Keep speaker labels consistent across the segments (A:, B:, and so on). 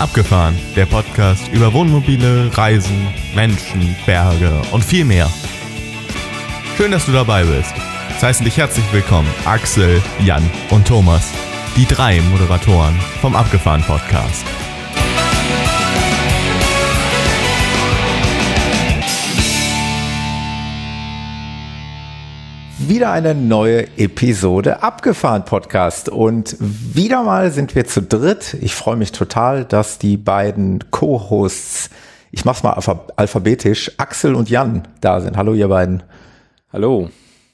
A: Abgefahren, der Podcast über Wohnmobile, Reisen, Menschen, Berge und viel mehr. Schön, dass du dabei bist. Es heißen dich herzlich willkommen Axel, Jan und Thomas, die 3 Moderatoren vom Abgefahren Podcast.
B: Wieder eine neue Episode Abgefahren Podcast und wieder mal sind wir zu dritt. Ich freue mich total, dass die beiden Co-Hosts, ich mach's mal alphabetisch, Axel und Jan da sind. Hallo ihr beiden.
C: Hallo.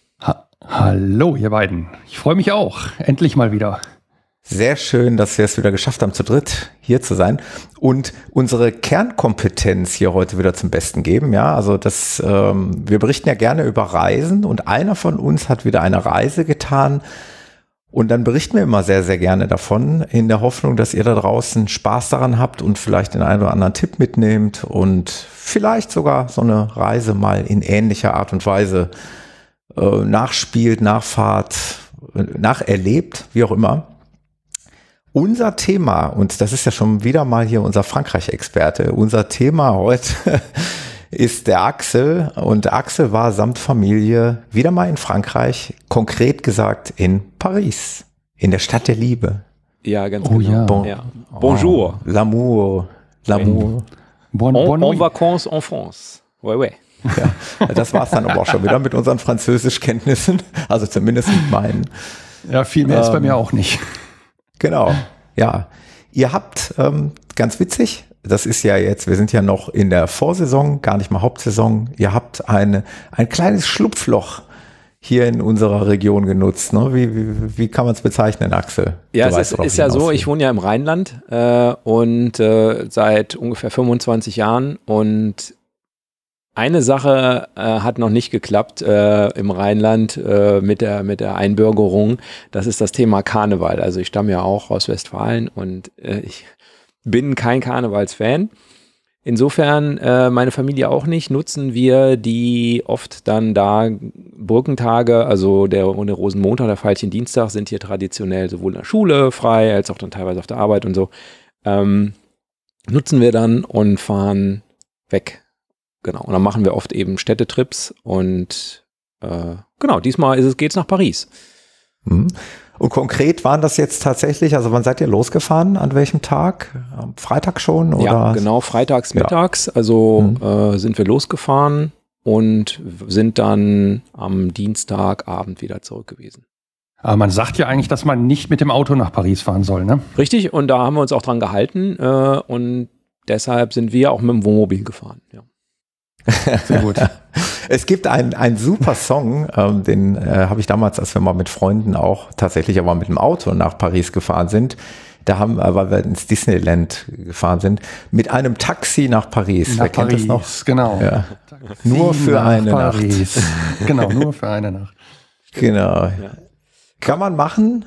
D: Hallo ihr beiden. Ich freue mich auch. Endlich mal wieder.
B: Sehr schön, dass wir es wieder geschafft haben, zu dritt hier zu sein und unsere Kernkompetenz hier heute wieder zum Besten geben. Ja, also wir berichten ja gerne über Reisen und einer von uns hat wieder eine Reise getan und dann berichten wir immer sehr, sehr gerne davon in der Hoffnung, dass ihr da draußen Spaß daran habt und vielleicht den einen oder anderen Tipp mitnehmt und vielleicht sogar so eine Reise mal in ähnlicher Art und Weise nachspielt, nachfahrt, nacherlebt, wie auch immer. Unser Thema, und das ist ja schon wieder mal hier unser Frankreich-Experte, unser Thema heute ist der Axel. Und Axel war samt Familie wieder mal in Frankreich, konkret gesagt in Paris, in der Stadt der Liebe.
C: Ja, ganz genau. Ja. Bonjour.
B: L'amour.
D: Bon
C: en vacances en France. Ouais, ouais.
B: Ja, das war's dann aber auch schon wieder mit unseren Französischkenntnissen, also zumindest mit meinen.
D: Ja, viel mehr ist bei mir auch nicht.
B: Genau, ja. Ihr habt, ganz witzig, das ist ja jetzt, wir sind ja noch in der Vorsaison, gar nicht mal Hauptsaison. Ihr habt ein kleines Schlupfloch hier in unserer Region genutzt. Ne? Wie kann man es bezeichnen, Axel?
C: Ja, es ist ja so, ich wohne ja im Rheinland und seit ungefähr 25 Jahren und eine Sache hat noch nicht geklappt im Rheinland mit der Einbürgerung. Das ist das Thema Karneval. Also ich stamme ja auch aus Westfalen und ich bin kein Karnevalsfan. Insofern meine Familie auch nicht. Nutzen wir die oft dann da Brückentage, also der Rosenmontag, der Veilchendienstag sind hier traditionell sowohl in der Schule frei als auch dann teilweise auf der Arbeit und so. Nutzen wir dann und fahren weg. Genau, und dann machen wir oft eben Städtetrips und genau, diesmal geht's nach Paris.
B: Und konkret waren das jetzt tatsächlich, also wann seid ihr losgefahren, an welchem Tag? Am Freitag schon? Oder?
C: Ja, genau, freitags, mittags, sind wir losgefahren und sind dann am Dienstagabend wieder zurück gewesen.
D: Aber man sagt ja eigentlich, dass man nicht mit dem Auto nach Paris fahren soll, ne?
C: Richtig, und da haben wir uns auch dran gehalten und deshalb sind wir auch mit dem Wohnmobil gefahren, ja.
B: Sehr gut. Es gibt einen super Song, den habe ich damals, als wir mal mit Freunden auch tatsächlich aber mit dem Auto nach Paris gefahren sind, weil wir ins Disneyland gefahren sind, mit einem Taxi nach Paris. Wer kennt das noch?
D: Genau.
B: Ja. Nur für eine
D: Paris. Nacht. Genau, nur für eine Nacht.
B: Genau. Ja. Kann man machen.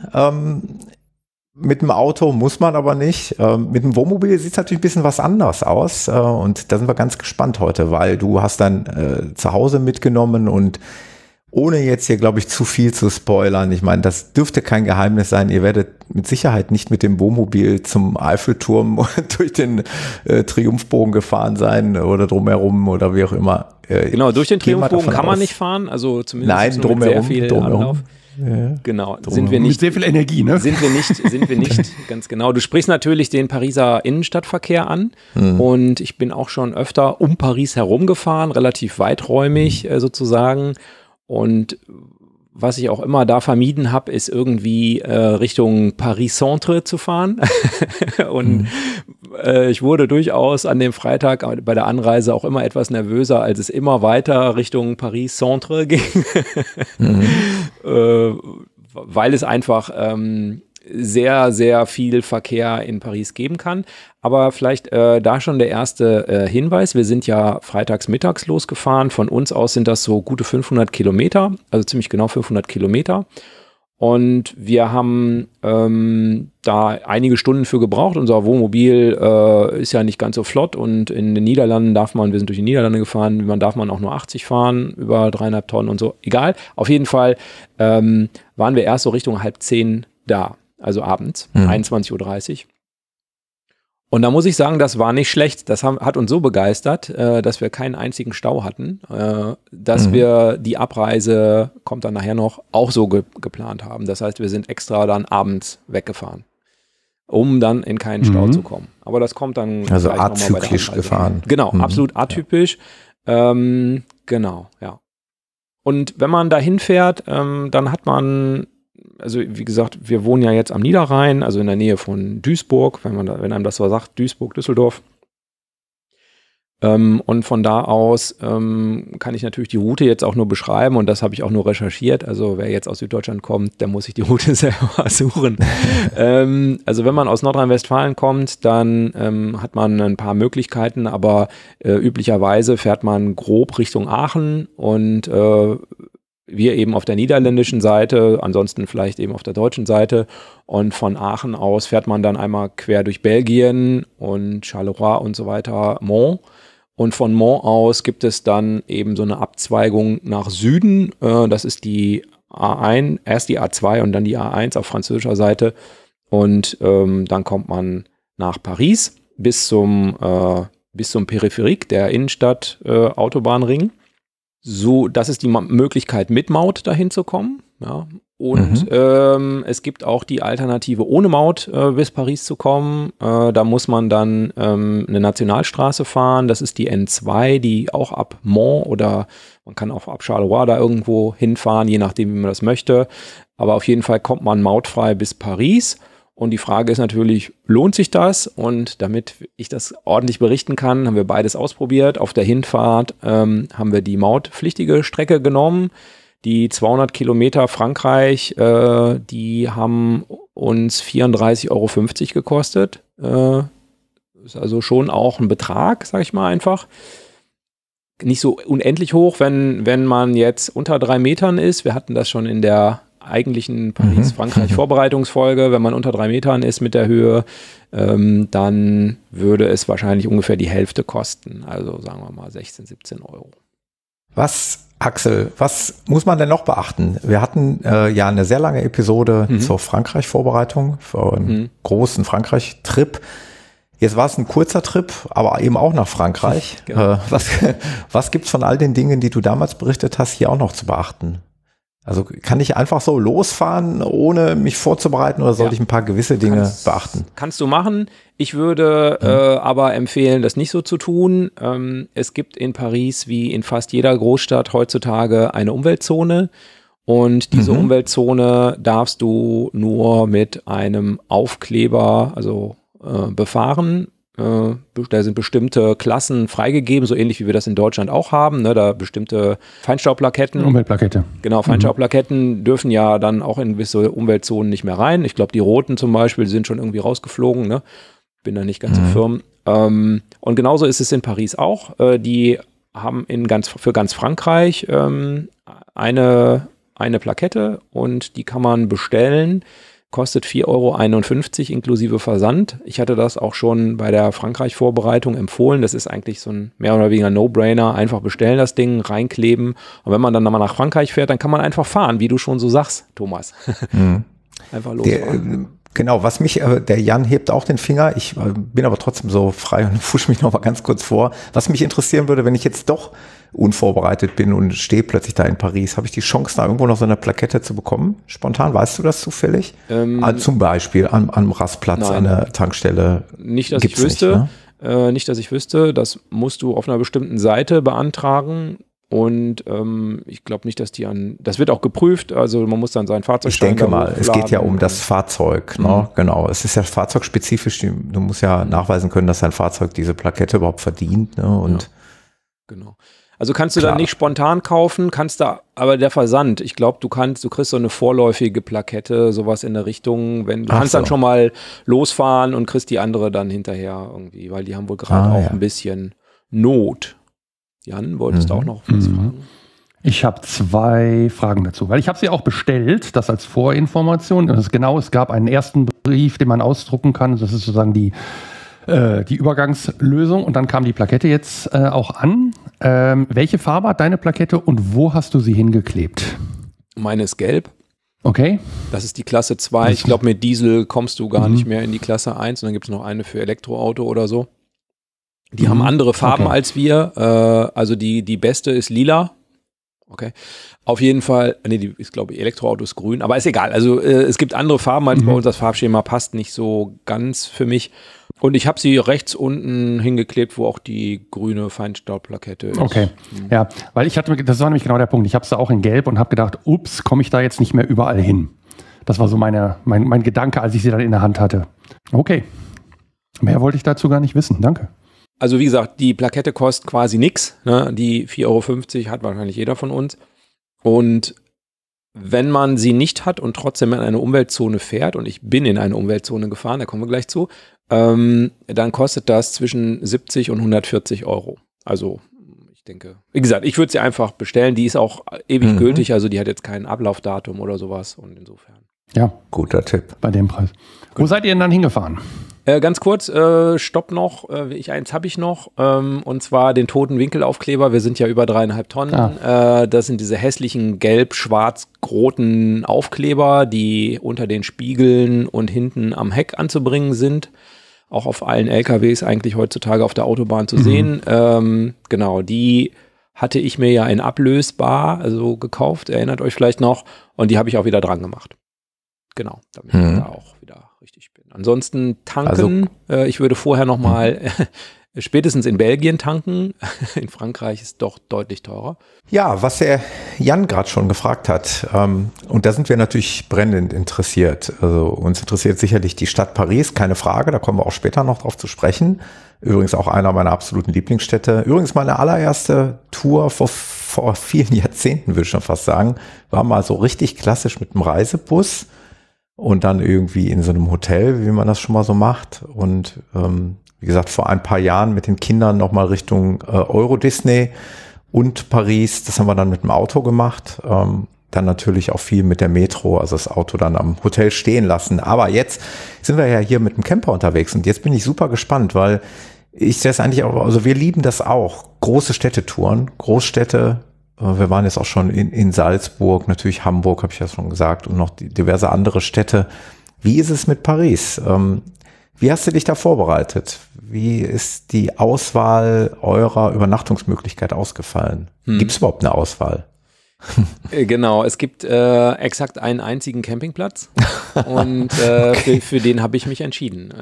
B: Mit dem Auto muss man aber nicht. Mit dem Wohnmobil sieht es natürlich ein bisschen was anders aus. Und da sind wir ganz gespannt heute, weil du hast dann zu Hause mitgenommen und ohne jetzt hier, glaube ich, zu viel zu spoilern. Ich meine, das dürfte kein Geheimnis sein. Ihr werdet mit Sicherheit nicht mit dem Wohnmobil zum Eiffelturm durch den Triumphbogen gefahren sein oder drumherum oder wie auch immer.
C: Genau, durch den Triumphbogen kann man nicht fahren. Also zumindest mit sehr viel Anlauf.
B: Ja,
C: genau, sind wir nicht.
D: Mit sehr viel Energie, ne?
C: Sind wir nicht, ganz genau. Du sprichst natürlich den Pariser Innenstadtverkehr an und ich bin auch schon öfter um Paris herumgefahren, relativ weiträumig sozusagen und was ich auch immer da vermieden habe, ist irgendwie Richtung Paris-Centre zu fahren und ich wurde durchaus an dem Freitag bei der Anreise auch immer etwas nervöser, als es immer weiter Richtung Paris-Centre ging, weil es einfach sehr, sehr viel Verkehr in Paris geben kann. Aber vielleicht da schon der erste Hinweis. Wir sind ja freitags mittags losgefahren. Von uns aus sind das so gute 500 Kilometer, also ziemlich genau 500 Kilometer. Und wir haben da einige Stunden für gebraucht. Unser Wohnmobil ist ja nicht ganz so flott und in den Niederlanden wir sind durch die Niederlande gefahren, darf man auch nur 80 fahren, über 3,5 Tonnen und so. Egal, auf jeden Fall waren wir erst so Richtung 9:30 da, also abends, 21:30 Uhr. Und da muss ich sagen, das war nicht schlecht. Das hat uns so begeistert, dass wir keinen einzigen Stau hatten, dass wir die Abreise, kommt dann nachher noch, auch so geplant haben. Das heißt, wir sind extra dann abends weggefahren, um dann in keinen Stau zu kommen. Aber das kommt dann
B: also
C: gleich nochmal bei der
B: azyklisch
C: Abreise.
B: gefahren.
C: Genau, absolut atypisch. Genau, ja. Und wenn man da hinfährt, dann hat man, also wie gesagt, wir wohnen ja jetzt am Niederrhein, also in der Nähe von Duisburg, wenn einem das so sagt, Duisburg, Düsseldorf. Und von da aus kann ich natürlich die Route jetzt auch nur beschreiben und das habe ich auch nur recherchiert. Also wer jetzt aus Süddeutschland kommt, der muss sich die Route selber suchen. Also wenn man aus Nordrhein-Westfalen kommt, dann hat man ein paar Möglichkeiten, aber üblicherweise fährt man grob Richtung Aachen und wir eben auf der niederländischen Seite, ansonsten vielleicht eben auf der deutschen Seite. Und von Aachen aus fährt man dann einmal quer durch Belgien und Charleroi und so weiter, Mons. Und von Mons aus gibt es dann eben so eine Abzweigung nach Süden. Das ist die A1, erst die A2 und dann die A1 auf französischer Seite. Und dann kommt man nach Paris bis zum Peripherik, der Innenstadt Autobahnring. So, das ist die Möglichkeit, mit Maut dahin zu kommen. Ja. Und es gibt auch die Alternative, ohne Maut bis Paris zu kommen. Da muss man dann eine Nationalstraße fahren. Das ist die N2, die auch ab Mons oder man kann auch ab Charleroi da irgendwo hinfahren, je nachdem, wie man das möchte. Aber auf jeden Fall kommt man mautfrei bis Paris. Und die Frage ist natürlich, lohnt sich das? Und damit ich das ordentlich berichten kann, haben wir beides ausprobiert. Auf der Hinfahrt haben wir die mautpflichtige Strecke genommen. Die 200 Kilometer Frankreich, die haben uns 34,50 Euro gekostet. Ist also schon auch ein Betrag, sag ich mal einfach. Nicht so unendlich hoch, wenn man jetzt unter 3 Metern ist. Wir hatten das schon in der eigentlichen Paris-Frankreich-Vorbereitungsfolge. Wenn man unter 3 Metern ist mit der Höhe, dann würde es wahrscheinlich ungefähr die Hälfte kosten. Also sagen wir mal 16, 17 Euro.
B: Axel, was muss man denn noch beachten? Wir hatten ja eine sehr lange Episode zur Frankreich-Vorbereitung, für einen großen Frankreich-Trip. Jetzt war es ein kurzer Trip, aber eben auch nach Frankreich. Genau. Was gibt's von all den Dingen, die du damals berichtet hast, hier auch noch zu beachten? Also kann ich einfach so losfahren, ohne mich vorzubereiten, oder sollte ich ein paar gewisse Dinge beachten?
C: Kannst du machen. Ich würde aber empfehlen, das nicht so zu tun. Es gibt in Paris wie in fast jeder Großstadt heutzutage eine Umweltzone. Und diese Umweltzone darfst du nur mit einem Aufkleber, befahren. Da sind bestimmte Klassen freigegeben, so ähnlich wie wir das in Deutschland auch haben, ne, da bestimmte Feinstaubplaketten.
D: Umweltplakette.
C: Genau, Feinstaubplaketten dürfen ja dann auch in gewisse Umweltzonen nicht mehr rein. Ich glaube, die roten zum Beispiel sind schon irgendwie rausgeflogen, ne? Bin da nicht ganz so firm. Und genauso ist es in Paris auch. Die haben für ganz Frankreich eine Plakette und die kann man bestellen. Kostet 4,51 Euro inklusive Versand. Ich hatte das auch schon bei der Frankreich-Vorbereitung empfohlen. Das ist eigentlich so ein mehr oder weniger No-Brainer. Einfach bestellen das Ding, reinkleben. Und wenn man dann mal nach Frankreich fährt, dann kann man einfach fahren, wie du schon so sagst, Thomas. Einfach losfahren.
B: Genau, was mich, der Jan hebt auch den Finger, ich bin aber trotzdem so frei und pushe mich noch mal ganz kurz vor. Was mich interessieren würde, wenn ich jetzt doch unvorbereitet bin und stehe plötzlich da in Paris, habe ich die Chance, da irgendwo noch so eine Plakette zu bekommen? Spontan, weißt du das zufällig? Zum Beispiel am Rastplatz, an der Tankstelle.
C: Nicht, dass ich wüsste. Nicht, dass ich wüsste. Das musst du auf einer bestimmten Seite beantragen. Und ich glaube nicht, dass das wird auch geprüft, also man muss dann sein Fahrzeug.
B: Ich denke mal, es geht ja um das Fahrzeug, ne? Genau. Es ist ja fahrzeugspezifisch, du musst ja nachweisen können, dass dein Fahrzeug diese Plakette überhaupt verdient, ne? Und
C: genau. Also kannst du dann nicht spontan kaufen, aber der Versand, ich glaube, du kriegst so eine vorläufige Plakette, sowas in der Richtung, du kannst dann schon mal losfahren und kriegst die andere dann hinterher irgendwie, weil die haben wohl gerade auch ein bisschen Not. Jan, wolltest du auch noch was fragen?
D: Ich habe 2 Fragen dazu, weil ich habe sie auch bestellt, das als Vorinformation. Es gab einen ersten Brief, den man ausdrucken kann. Das ist sozusagen die Übergangslösung. Und dann kam die Plakette jetzt auch an. Welche Farbe hat deine Plakette und wo hast du sie hingeklebt?
C: Meine ist gelb.
D: Okay.
C: Das ist die Klasse 2. Ich glaube, mit Diesel kommst du gar nicht mehr in die Klasse 1 und dann gibt es noch eine für Elektroauto oder so. Die haben andere Farben als wir. Also die beste ist lila. Okay. Auf jeden Fall, die ist, glaube ich, Elektroauto ist grün, aber ist egal. Also es gibt andere Farben als bei uns. Das Farbschema passt nicht so ganz für mich. Und ich habe sie rechts unten hingeklebt, wo auch die grüne Feinstaubplakette ist.
D: Okay, ja, weil das war nämlich genau der Punkt. Ich habe es auch in Gelb und habe gedacht, ups, komme ich da jetzt nicht mehr überall hin. Das war so mein Gedanke, als ich sie dann in der Hand hatte. Okay, mehr wollte ich dazu gar nicht wissen. Danke.
C: Also wie gesagt, die Plakette kostet quasi nichts. Ne? Die 4,50 € hat wahrscheinlich jeder von uns. Und wenn man sie nicht hat und trotzdem in eine Umweltzone fährt, und ich bin in eine Umweltzone gefahren, da kommen wir gleich zu, dann kostet das zwischen 70 und 140 €. Also ich denke, wie gesagt, ich würde sie einfach bestellen. Die ist auch ewig gültig, also die hat jetzt kein Ablaufdatum oder sowas und insofern.
D: Ja,
B: guter Tipp.
D: Bei dem Preis. Wo seid ihr denn dann hingefahren?
C: Ganz kurz, Stopp noch, eins habe ich noch, und zwar den toten Winkelaufkleber. Wir sind ja über 3,5 Tonnen. Das sind diese hässlichen gelb-schwarz-roten Aufkleber, die unter den Spiegeln und hinten am Heck anzubringen sind. Auch auf allen LKWs eigentlich heutzutage auf der Autobahn zu sehen. Genau, die hatte ich mir ja in ablösbar, also gekauft, erinnert euch vielleicht noch, und die habe ich auch wieder dran gemacht. Genau, damit ich da auch wieder richtig bin. Ansonsten tanken, ich würde vorher nochmal spätestens in Belgien tanken. In Frankreich ist doch deutlich teurer.
B: Ja, was der Jan gerade schon gefragt hat, und da sind wir natürlich brennend interessiert. Also uns interessiert sicherlich die Stadt Paris, keine Frage, da kommen wir auch später noch drauf zu sprechen. Übrigens auch einer meiner absoluten Lieblingsstädte. Übrigens meine allererste Tour vor vielen Jahrzehnten, würde ich schon fast sagen, war mal so richtig klassisch mit einem Reisebus. Und dann irgendwie in so einem Hotel, wie man das schon mal so macht. Und wie gesagt, vor ein paar Jahren mit den Kindern nochmal Richtung Euro Disney und Paris. Das haben wir dann mit dem Auto gemacht. Dann natürlich auch viel mit der Metro, also das Auto dann am Hotel stehen lassen. Aber jetzt sind wir ja hier mit dem Camper unterwegs. Und jetzt bin ich super gespannt, weil ich sehe es eigentlich auch, also wir lieben das auch. Große Städtetouren, Großstädte. Wir waren jetzt auch schon in Salzburg, natürlich Hamburg, habe ich ja schon gesagt, und noch diverse andere Städte. Wie ist es mit Paris? Wie hast du dich da vorbereitet? Wie ist die Auswahl eurer Übernachtungsmöglichkeit ausgefallen? Gibt es überhaupt eine Auswahl?
C: Genau, es gibt exakt einen einzigen Campingplatz und für den habe ich mich entschieden.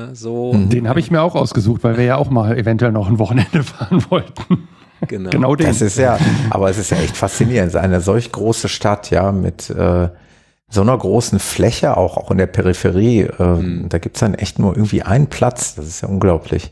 D: Den habe ich mir auch ausgesucht, weil wir ja auch mal eventuell noch ein Wochenende fahren wollten.
C: Genau
B: den. Das ist ja, aber es ist ja echt faszinierend. Es ist eine solch große Stadt, ja, mit so einer großen Fläche, auch in der Peripherie. Da gibt es dann echt nur irgendwie einen Platz. Das ist ja unglaublich.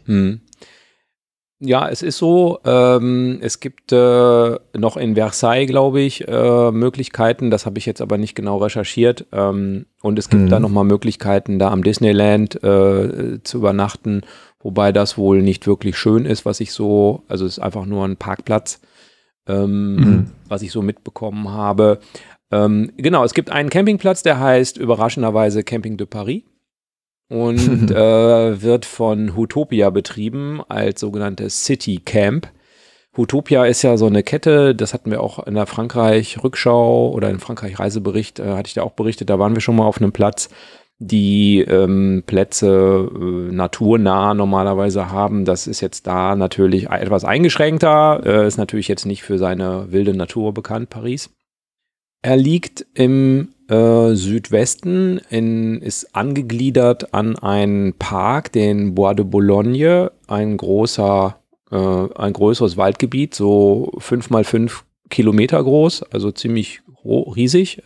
C: Ja, es ist so. Es gibt noch in Versailles, glaube ich, Möglichkeiten. Das habe ich jetzt aber nicht genau recherchiert. Und es gibt da nochmal Möglichkeiten, da am Disneyland zu übernachten. Wobei das wohl nicht wirklich schön ist, also es ist einfach nur ein Parkplatz, was ich so mitbekommen habe. Genau, es gibt einen Campingplatz, der heißt überraschenderweise Camping de Paris und wird von Houtopia betrieben als sogenanntes City Camp. Houtopia ist ja so eine Kette, das hatten wir auch in der Frankreich-Rückschau oder in Frankreich-Reisebericht, hatte ich da auch berichtet, da waren wir schon mal auf einem Platz, die Plätze naturnah normalerweise haben. Das ist jetzt da natürlich etwas eingeschränkter, ist natürlich jetzt nicht für seine wilde Natur bekannt, Paris. Er liegt im Südwesten, ist angegliedert an einen Park, den Bois de Boulogne, ein größeres Waldgebiet, so 5x5 Kilometer groß, also ziemlich riesig.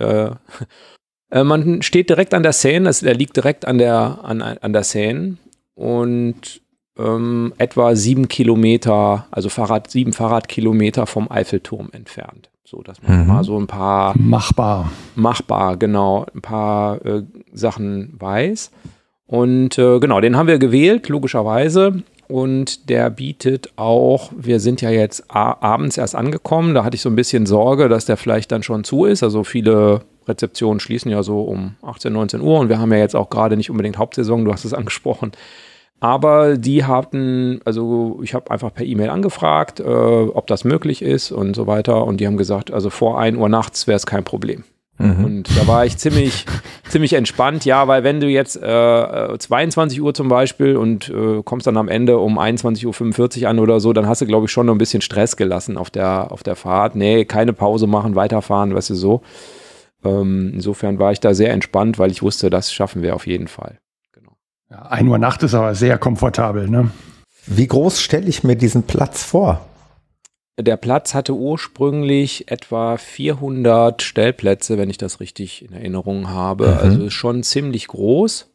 C: Man steht direkt an der Seine, er liegt direkt an der Seine und etwa 7 Kilometer, also 7 Fahrradkilometer vom Eiffelturm entfernt. So, dass man mal so ein paar machbar, genau, ein paar Sachen weiß. Und genau, den haben wir gewählt, logischerweise. Und der bietet auch, wir sind ja jetzt abends erst angekommen, da hatte ich so ein bisschen Sorge, dass der vielleicht dann schon zu ist. Also viele Rezeptionen schließen ja so um 18, 19 Uhr und wir haben ja jetzt auch gerade nicht unbedingt Hauptsaison, du hast es angesprochen. Aber die hatten, also ich habe einfach per E-Mail angefragt, ob das möglich ist und so weiter. Und die haben gesagt, also vor 1 Uhr nachts wäre es kein Problem. Und da war ich ziemlich entspannt, ja, weil wenn du jetzt 22 Uhr zum Beispiel und kommst dann am Ende um 21.45 Uhr an oder so, dann hast du, glaube ich, schon noch ein bisschen Stress gelassen auf der Fahrt. Nee, keine Pause machen, weiterfahren, weißt du, so. Insofern war ich da sehr entspannt, weil ich wusste, das schaffen wir auf jeden Fall. Genau.
D: Ja, 1 Uhr Nacht ist aber sehr komfortabel, ne?
B: Wie groß stelle ich mir diesen Platz vor?
C: Der Platz hatte ursprünglich etwa 400 Stellplätze, wenn ich das richtig in Erinnerung habe. Also ist schon ziemlich groß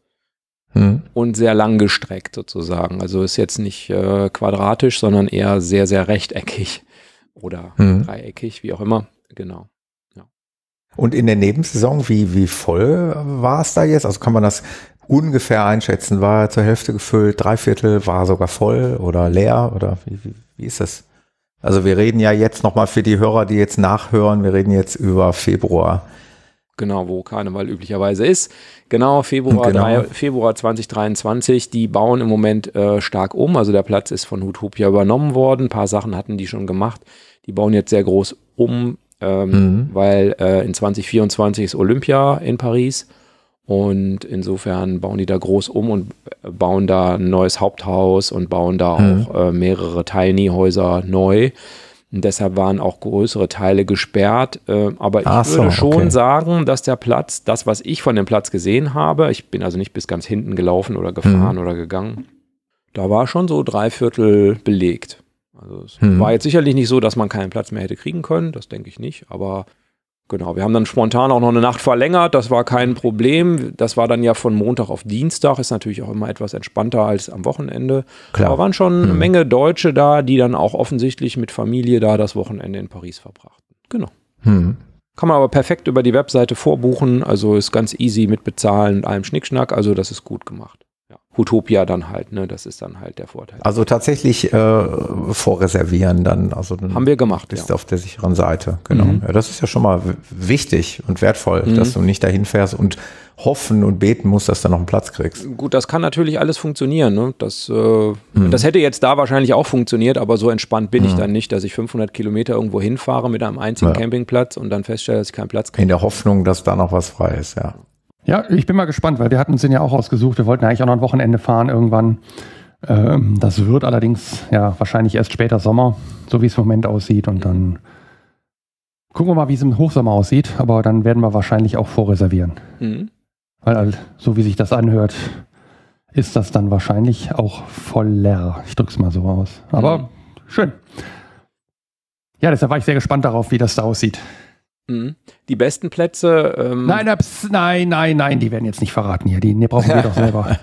C: und sehr lang gestreckt sozusagen. Also ist jetzt nicht quadratisch, sondern eher sehr, sehr rechteckig oder dreieckig, wie auch immer. Genau. Ja.
B: Und in der Nebensaison, wie voll war es da jetzt? Also kann man das ungefähr einschätzen? War er zur Hälfte gefüllt, 3/4, war sogar voll oder leer? Oder wie ist das? Also wir reden ja jetzt nochmal für die Hörer, die jetzt nachhören, wir reden jetzt über Februar.
C: Genau, wo Karneval üblicherweise ist. Genau, Februar 2023. Die bauen im Moment stark um. Also der Platz ist von Hootopia übernommen worden. Ein paar Sachen hatten die schon gemacht. Die bauen jetzt sehr groß um, weil in 2024 ist Olympia in Paris. Und insofern bauen die da groß um und bauen da ein neues Haupthaus und bauen da auch mehrere Tiny-Häuser neu. Und deshalb waren auch größere Teile gesperrt. Aber ich würde schon sagen, dass der Platz, das, was ich von dem Platz gesehen habe, ich bin also nicht bis ganz hinten gelaufen oder gefahren oder gegangen, da war schon so 3/4 belegt. Also es war jetzt sicherlich nicht so, dass man keinen Platz mehr hätte kriegen können, das denke ich nicht, aber genau, wir haben dann spontan auch noch eine Nacht verlängert, das war kein Problem. Das war dann ja von Montag auf Dienstag, ist natürlich auch immer etwas entspannter als am Wochenende. Klar. Aber waren schon eine Menge Deutsche da, die dann auch offensichtlich mit Familie da das Wochenende in Paris verbrachten. Genau. Kann man aber perfekt über die Webseite vorbuchen, also ist ganz easy mit Bezahlen und allem Schnickschnack, also das ist gut gemacht. Ja. Hootopia dann halt, ne, das ist dann halt der Vorteil.
B: Also tatsächlich vorreservieren dann. Also dann
C: haben wir gemacht,
B: bist du auf der sicheren Seite, genau. Ja, das ist ja schon mal wichtig und wertvoll, dass du nicht dahin fährst und hoffen und beten musst, dass du noch einen Platz kriegst.
C: Gut, das kann natürlich alles funktionieren. Ne? Das hätte jetzt da wahrscheinlich auch funktioniert, aber so entspannt bin ich dann nicht, dass ich 500 Kilometer irgendwo hinfahre mit einem einzigen Campingplatz und dann feststelle, dass ich keinen Platz kriege.
B: In der Hoffnung, dass da noch was frei ist, ja.
D: Ja, ich bin mal gespannt, weil wir hatten uns den ja auch ausgesucht. Wir wollten eigentlich auch noch ein Wochenende fahren irgendwann. Das wird allerdings ja wahrscheinlich erst später Sommer, so wie es im Moment aussieht. Und dann gucken wir mal, wie es im Hochsommer aussieht. Aber dann werden wir wahrscheinlich auch vorreservieren. Weil so wie sich das anhört, ist das dann wahrscheinlich auch voller. Ich drücke es mal so aus. Aber schön. Ja, deshalb war ich sehr gespannt darauf, wie das da aussieht.
C: Die besten Plätze.
D: Nein, die werden jetzt nicht verraten hier. Die brauchen wir doch selber.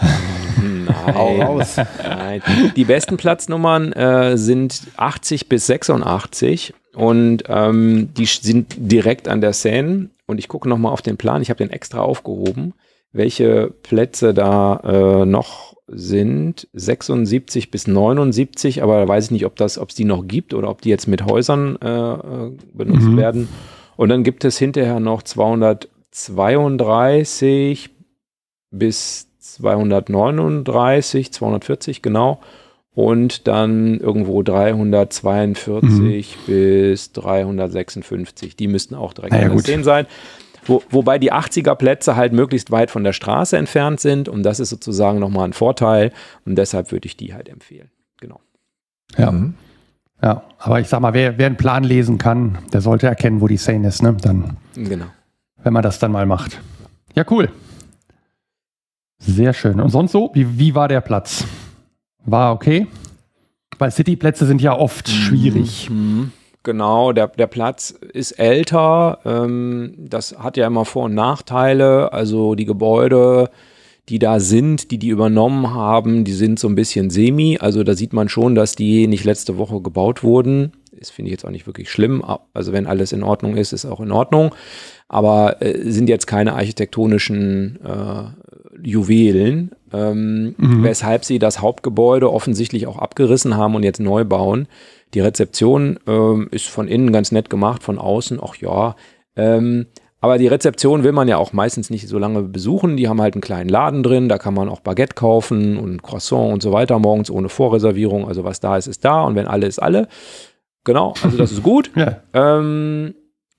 C: Nein. Die besten Platznummern sind 80 bis 86 und die sind direkt an der Seine. Und ich gucke nochmal auf den Plan. Ich habe den extra aufgehoben, welche Plätze da noch sind. 76 bis 79, aber da weiß ich nicht, ob es die noch gibt oder ob die jetzt mit Häusern benutzt werden. Und dann gibt es hinterher noch 232 bis 239, 240 genau. Und dann irgendwo 342 bis 356. Die müssten auch direkt an der Seine sein. Wobei die 80er Plätze halt möglichst weit von der Straße entfernt sind. Und das ist sozusagen nochmal ein Vorteil. Und deshalb würde ich die halt empfehlen. Genau.
D: Ja. Ja, aber ich sag mal, wer einen Plan lesen kann, der sollte erkennen, wo die Seine ist, ne? Dann, wenn man das dann mal macht. Ja, cool. Sehr schön. Und sonst so? Wie war der Platz? War okay? Weil Cityplätze sind ja oft schwierig.
C: Genau, der Platz ist älter. Das hat ja immer Vor- und Nachteile. Also die Gebäude, die da sind, die übernommen haben, die sind so ein bisschen semi. Also da sieht man schon, dass die nicht letzte Woche gebaut wurden. Das finde ich jetzt auch nicht wirklich schlimm. Also wenn alles in Ordnung ist, ist auch in Ordnung. Aber sind jetzt keine architektonischen Juwelen, weshalb sie das Hauptgebäude offensichtlich auch abgerissen haben und jetzt neu bauen. Die Rezeption ist von innen ganz nett gemacht, von außen auch ja. Aber die Rezeption will man ja auch meistens nicht so lange besuchen. Die haben halt einen kleinen Laden drin, da kann man auch Baguette kaufen und Croissant und so weiter morgens ohne Vorreservierung. Also was da ist, ist da und wenn alle ist alle. Genau, also das ist gut.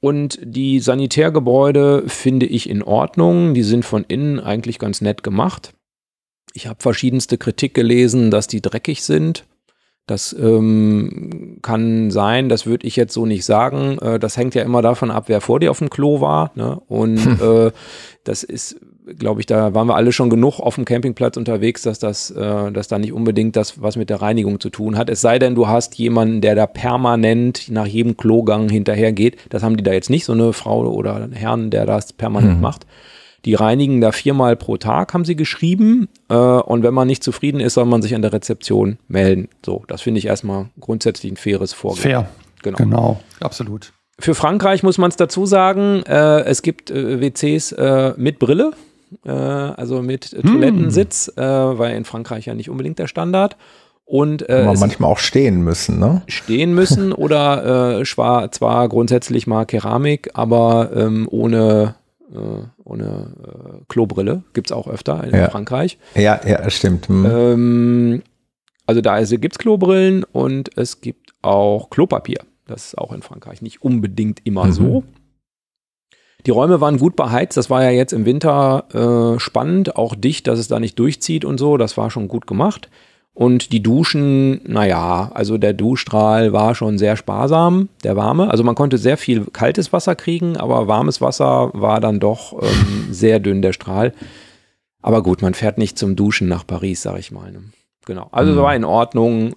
C: Und die Sanitärgebäude finde ich in Ordnung. Die sind von innen eigentlich ganz nett gemacht. Ich habe verschiedenste Kritik gelesen, dass die dreckig sind. Das kann sein, das würde ich jetzt so nicht sagen. Das hängt ja immer davon ab, wer vor dir auf dem Klo war. Ne? Und das ist, glaube ich, da waren wir alle schon genug auf dem Campingplatz unterwegs, dass da nicht unbedingt das was mit der Reinigung zu tun hat. Es sei denn, du hast jemanden, der da permanent nach jedem Klogang hinterher geht. Das haben die da jetzt nicht, so eine Frau oder einen Herrn, der das permanent macht. Die reinigen da 4-mal pro Tag, haben sie geschrieben. Und wenn man nicht zufrieden ist, soll man sich an der Rezeption melden. So, das finde ich erstmal grundsätzlich ein faires Vorgehen.
D: Fair. Genau, absolut.
C: Für Frankreich muss man es dazu sagen, es gibt WCs mit Brille, also mit Toilettensitz, weil in Frankreich ja nicht unbedingt der Standard. Und
B: aber manchmal auch stehen müssen, ne?
C: Stehen müssen oder zwar grundsätzlich mal Keramik, aber ohne Klobrille, gibt es auch öfter in Frankreich.
B: Ja, stimmt.
C: Also da gibt es Klobrillen und es gibt auch Klopapier. Das ist auch in Frankreich nicht unbedingt immer so. Die Räume waren gut beheizt, das war ja jetzt im Winter spannend, auch dicht, dass es da nicht durchzieht und so, das war schon gut gemacht. Und die Duschen, naja, also der Duschstrahl war schon sehr sparsam, der warme. Also man konnte sehr viel kaltes Wasser kriegen, aber warmes Wasser war dann doch sehr dünn, der Strahl. Aber gut, man fährt nicht zum Duschen nach Paris, sag ich mal. Ne? Genau, also war in Ordnung.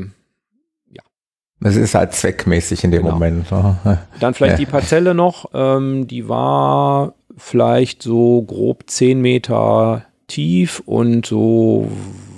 B: Es ist halt zweckmäßig in dem Moment.
C: Dann vielleicht die Parzelle noch, die war vielleicht so grob 10 Meter tief und so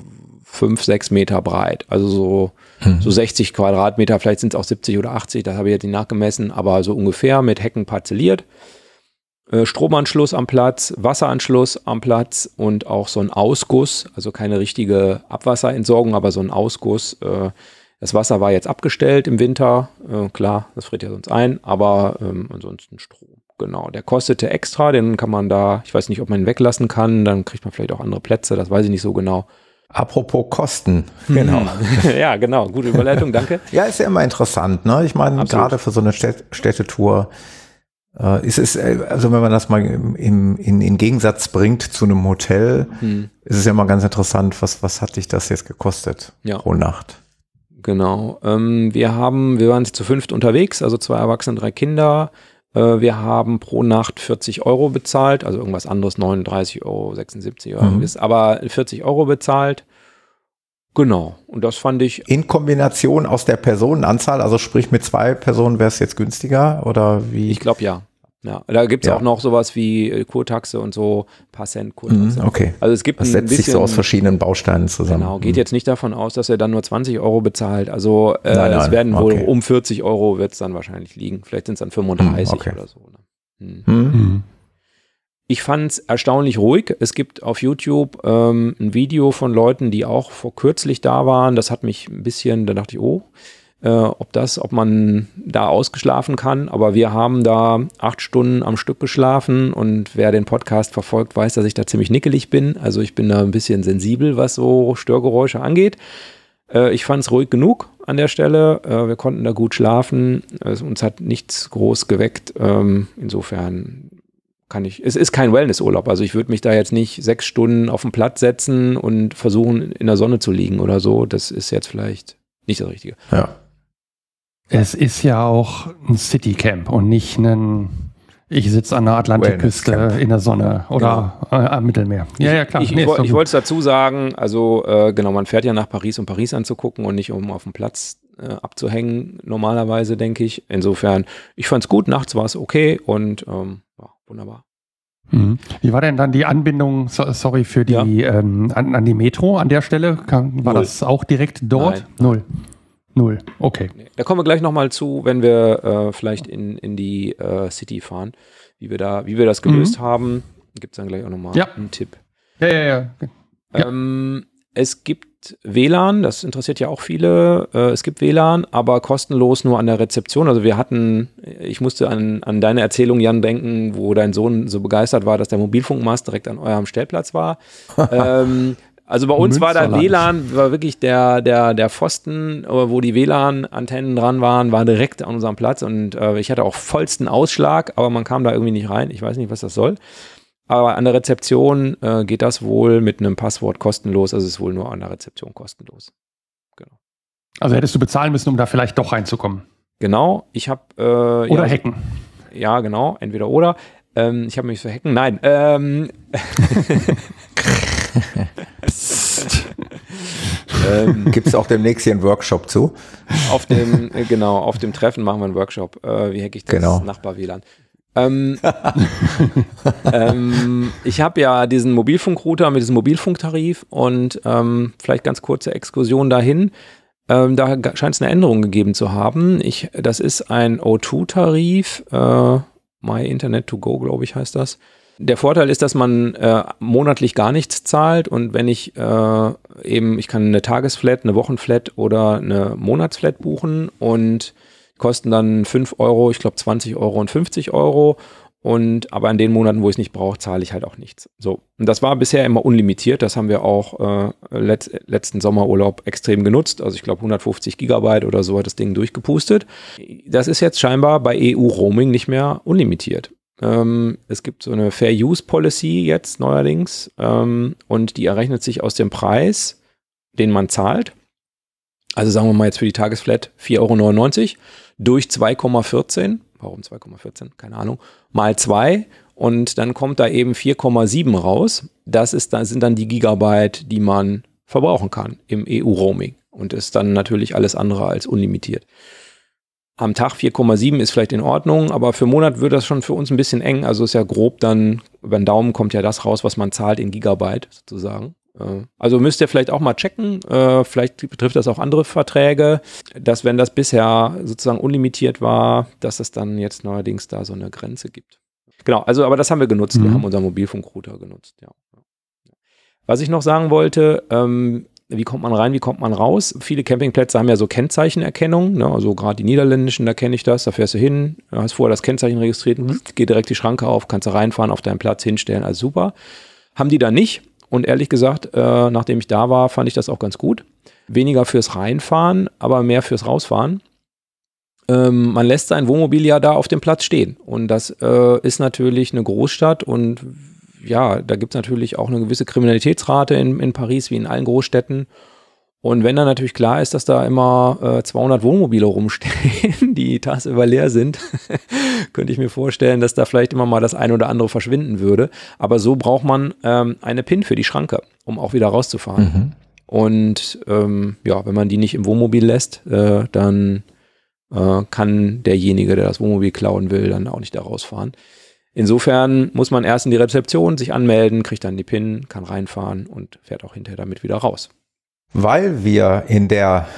C: 5-6 Meter breit, also so 60 Quadratmeter, vielleicht sind es auch 70 oder 80, das habe ich jetzt nicht nachgemessen, aber so ungefähr mit Hecken parzelliert. Stromanschluss am Platz, Wasseranschluss am Platz und auch so ein Ausguss, also keine richtige Abwasserentsorgung, aber so ein Ausguss. Das Wasser war jetzt abgestellt im Winter, klar, das friert ja sonst ein, aber ansonsten Strom. Genau, der kostete extra, den kann man da, ich weiß nicht, ob man ihn weglassen kann, dann kriegt man vielleicht auch andere Plätze, das weiß ich nicht so genau.
B: Apropos Kosten, genau.
C: Ja, genau, gute Überleitung, danke.
B: Ja, ist ja immer interessant, ne? Ich meine, gerade für so eine Städtetour ist es, also wenn man das mal in Gegensatz bringt zu einem Hotel, ist es ja immer ganz interessant, was hat dich das jetzt gekostet pro Nacht?
C: Genau, wir waren zu 5 unterwegs, also 2 Erwachsene, 3 Kinder. Wir haben pro Nacht 40 Euro bezahlt, also irgendwas anderes, 39 Euro, 76 Euro, aber 40 Euro bezahlt. Genau, und das fand ich...
B: In Kombination aus der Personenanzahl, also sprich mit 2 Personen wäre es jetzt günstiger, oder wie?
C: Ich glaube ja. Ja, da gibt es auch noch sowas wie Kurtaxe und so, paar Cent Kurtaxe.
B: Okay.
C: Also es gibt
B: das setzt sich so aus verschiedenen Bausteinen zusammen.
C: Genau, geht jetzt nicht davon aus, dass er dann nur 20 Euro bezahlt. Also nein, es werden wohl um 40 Euro wird es dann wahrscheinlich liegen. Vielleicht sind es dann 35 oder so. Ne? Ich fand es erstaunlich ruhig. Es gibt auf YouTube ein Video von Leuten, die auch vor kürzlich da waren. Das hat mich ein bisschen, da dachte ich, ob man da ausgeschlafen kann, aber wir haben da 8 Stunden am Stück geschlafen und wer den Podcast verfolgt, weiß, dass ich da ziemlich nickelig bin, also ich bin da ein bisschen sensibel, was so Störgeräusche angeht. Ich fand es ruhig genug an der Stelle, wir konnten da gut schlafen, uns hat nichts groß geweckt, insofern es ist kein Wellnessurlaub, also ich würde mich da jetzt nicht 6 Stunden auf den Platz setzen und versuchen in der Sonne zu liegen oder so, das ist jetzt vielleicht nicht das Richtige.
B: Ja.
D: Es ist ja auch ein Citycamp und nicht ich sitze an der Atlantikküste in der Sonne oder am Mittelmeer. Ja, klar.
C: Ich wollte es dazu sagen, also man fährt ja nach Paris, um Paris anzugucken und nicht um auf dem Platz abzuhängen, normalerweise, denke ich. Insofern, ich fand es gut, nachts war es okay und wunderbar.
D: Wie war denn dann die Anbindung, sorry, für die an die Metro an der Stelle? War das auch direkt dort?
C: Nein.
D: Null, okay.
C: Da kommen wir gleich nochmal zu, wenn wir vielleicht in die City fahren, wie wir das gelöst haben. Gibt es dann gleich auch nochmal einen Tipp. Ja. Es gibt WLAN, das interessiert ja auch viele. Es gibt WLAN, aber kostenlos nur an der Rezeption. Also ich musste an deine Erzählung, Jan, denken, wo dein Sohn so begeistert war, dass der Mobilfunkmast direkt an eurem Stellplatz war. Also bei uns war der WLAN, war wirklich der Pfosten, wo die WLAN-Antennen dran waren, war direkt an unserem Platz und ich hatte auch vollsten Ausschlag, aber man kam da irgendwie nicht rein. Ich weiß nicht, was das soll. Aber an der Rezeption geht das wohl mit einem Passwort kostenlos, also es ist wohl nur an der Rezeption kostenlos. Genau.
D: Also hättest du bezahlen müssen, um da vielleicht doch reinzukommen.
C: Genau, ich habe...
D: oder hacken.
C: Ja, genau, entweder oder. Ich habe mich verhacken. Nein.
B: Gibt es auch demnächst hier einen Workshop zu?
C: Auf dem Treffen machen wir einen Workshop. Wie hacke ich das Nachbar-WLAN? Ich habe ja diesen Mobilfunkrouter mit diesem Mobilfunktarif und vielleicht ganz kurze Exkursion dahin. Da scheint es eine Änderung gegeben zu haben. Das ist ein O2-Tarif, My Internet to Go, glaube ich, heißt das. Der Vorteil ist, dass man monatlich gar nichts zahlt und wenn ich ich kann eine Tagesflat, eine Wochenflat oder eine Monatsflat buchen und kosten dann 5 Euro, ich glaube 20 Euro und 50 Euro. Aber an den Monaten, wo ich es nicht brauche, zahle ich halt auch nichts. So. Und das war bisher immer unlimitiert. Das haben wir auch letzten Sommerurlaub extrem genutzt. Also ich glaube 150 Gigabyte oder so hat das Ding durchgepustet. Das ist jetzt scheinbar bei EU-Roaming nicht mehr unlimitiert. Es gibt so eine Fair-Use-Policy jetzt neuerdings und die errechnet sich aus dem Preis, den man zahlt. Also sagen wir mal jetzt für die Tagesflat 4,99 Euro durch 2,14. Warum 2,14? Keine Ahnung. Mal 2 und dann kommt da eben 4,7 raus. Das sind dann die Gigabyte, die man verbrauchen kann im EU-Roaming und ist dann natürlich alles andere als unlimitiert. Am Tag 4,7 ist vielleicht in Ordnung, aber für Monat wird das schon für uns ein bisschen eng. Also ist ja grob dann, über den Daumen kommt ja das raus, was man zahlt in Gigabyte sozusagen. Also müsst ihr vielleicht auch mal checken, vielleicht betrifft das auch andere Verträge, dass wenn das bisher sozusagen unlimitiert war, dass es dann jetzt neuerdings da so eine Grenze gibt. Genau, also aber das haben wir genutzt, wir haben unseren Mobilfunkrouter genutzt, ja. Was ich noch sagen wollte, wie kommt man rein, wie kommt man raus? Viele Campingplätze haben ja so Kennzeichenerkennung, ne? Also gerade die niederländischen, da kenne ich das, da fährst du hin, hast vorher das Kennzeichen registriert, geht direkt die Schranke auf, kannst du reinfahren, auf deinen Platz hinstellen, also super. Haben die da nicht? Und ehrlich gesagt, nachdem ich da war, fand ich das auch ganz gut. Weniger fürs Reinfahren, aber mehr fürs Rausfahren. Man lässt sein Wohnmobil ja da auf dem Platz stehen. Und das ist natürlich eine Großstadt und ja, da gibt es natürlich auch eine gewisse Kriminalitätsrate in Paris wie in allen Großstädten. Und wenn dann natürlich klar ist, dass da immer 200 Wohnmobile rumstehen, die tagsüber leer sind, könnte ich mir vorstellen, dass da vielleicht immer mal das eine oder andere verschwinden würde. Aber so braucht man eine PIN für die Schranke, um auch wieder rauszufahren. Und wenn man die nicht im Wohnmobil lässt, dann kann derjenige, der das Wohnmobil klauen will, dann auch nicht da rausfahren. Insofern muss man erst in die Rezeption sich anmelden, kriegt dann die PIN, kann reinfahren und fährt auch hinterher damit wieder raus.
B: Weil wir in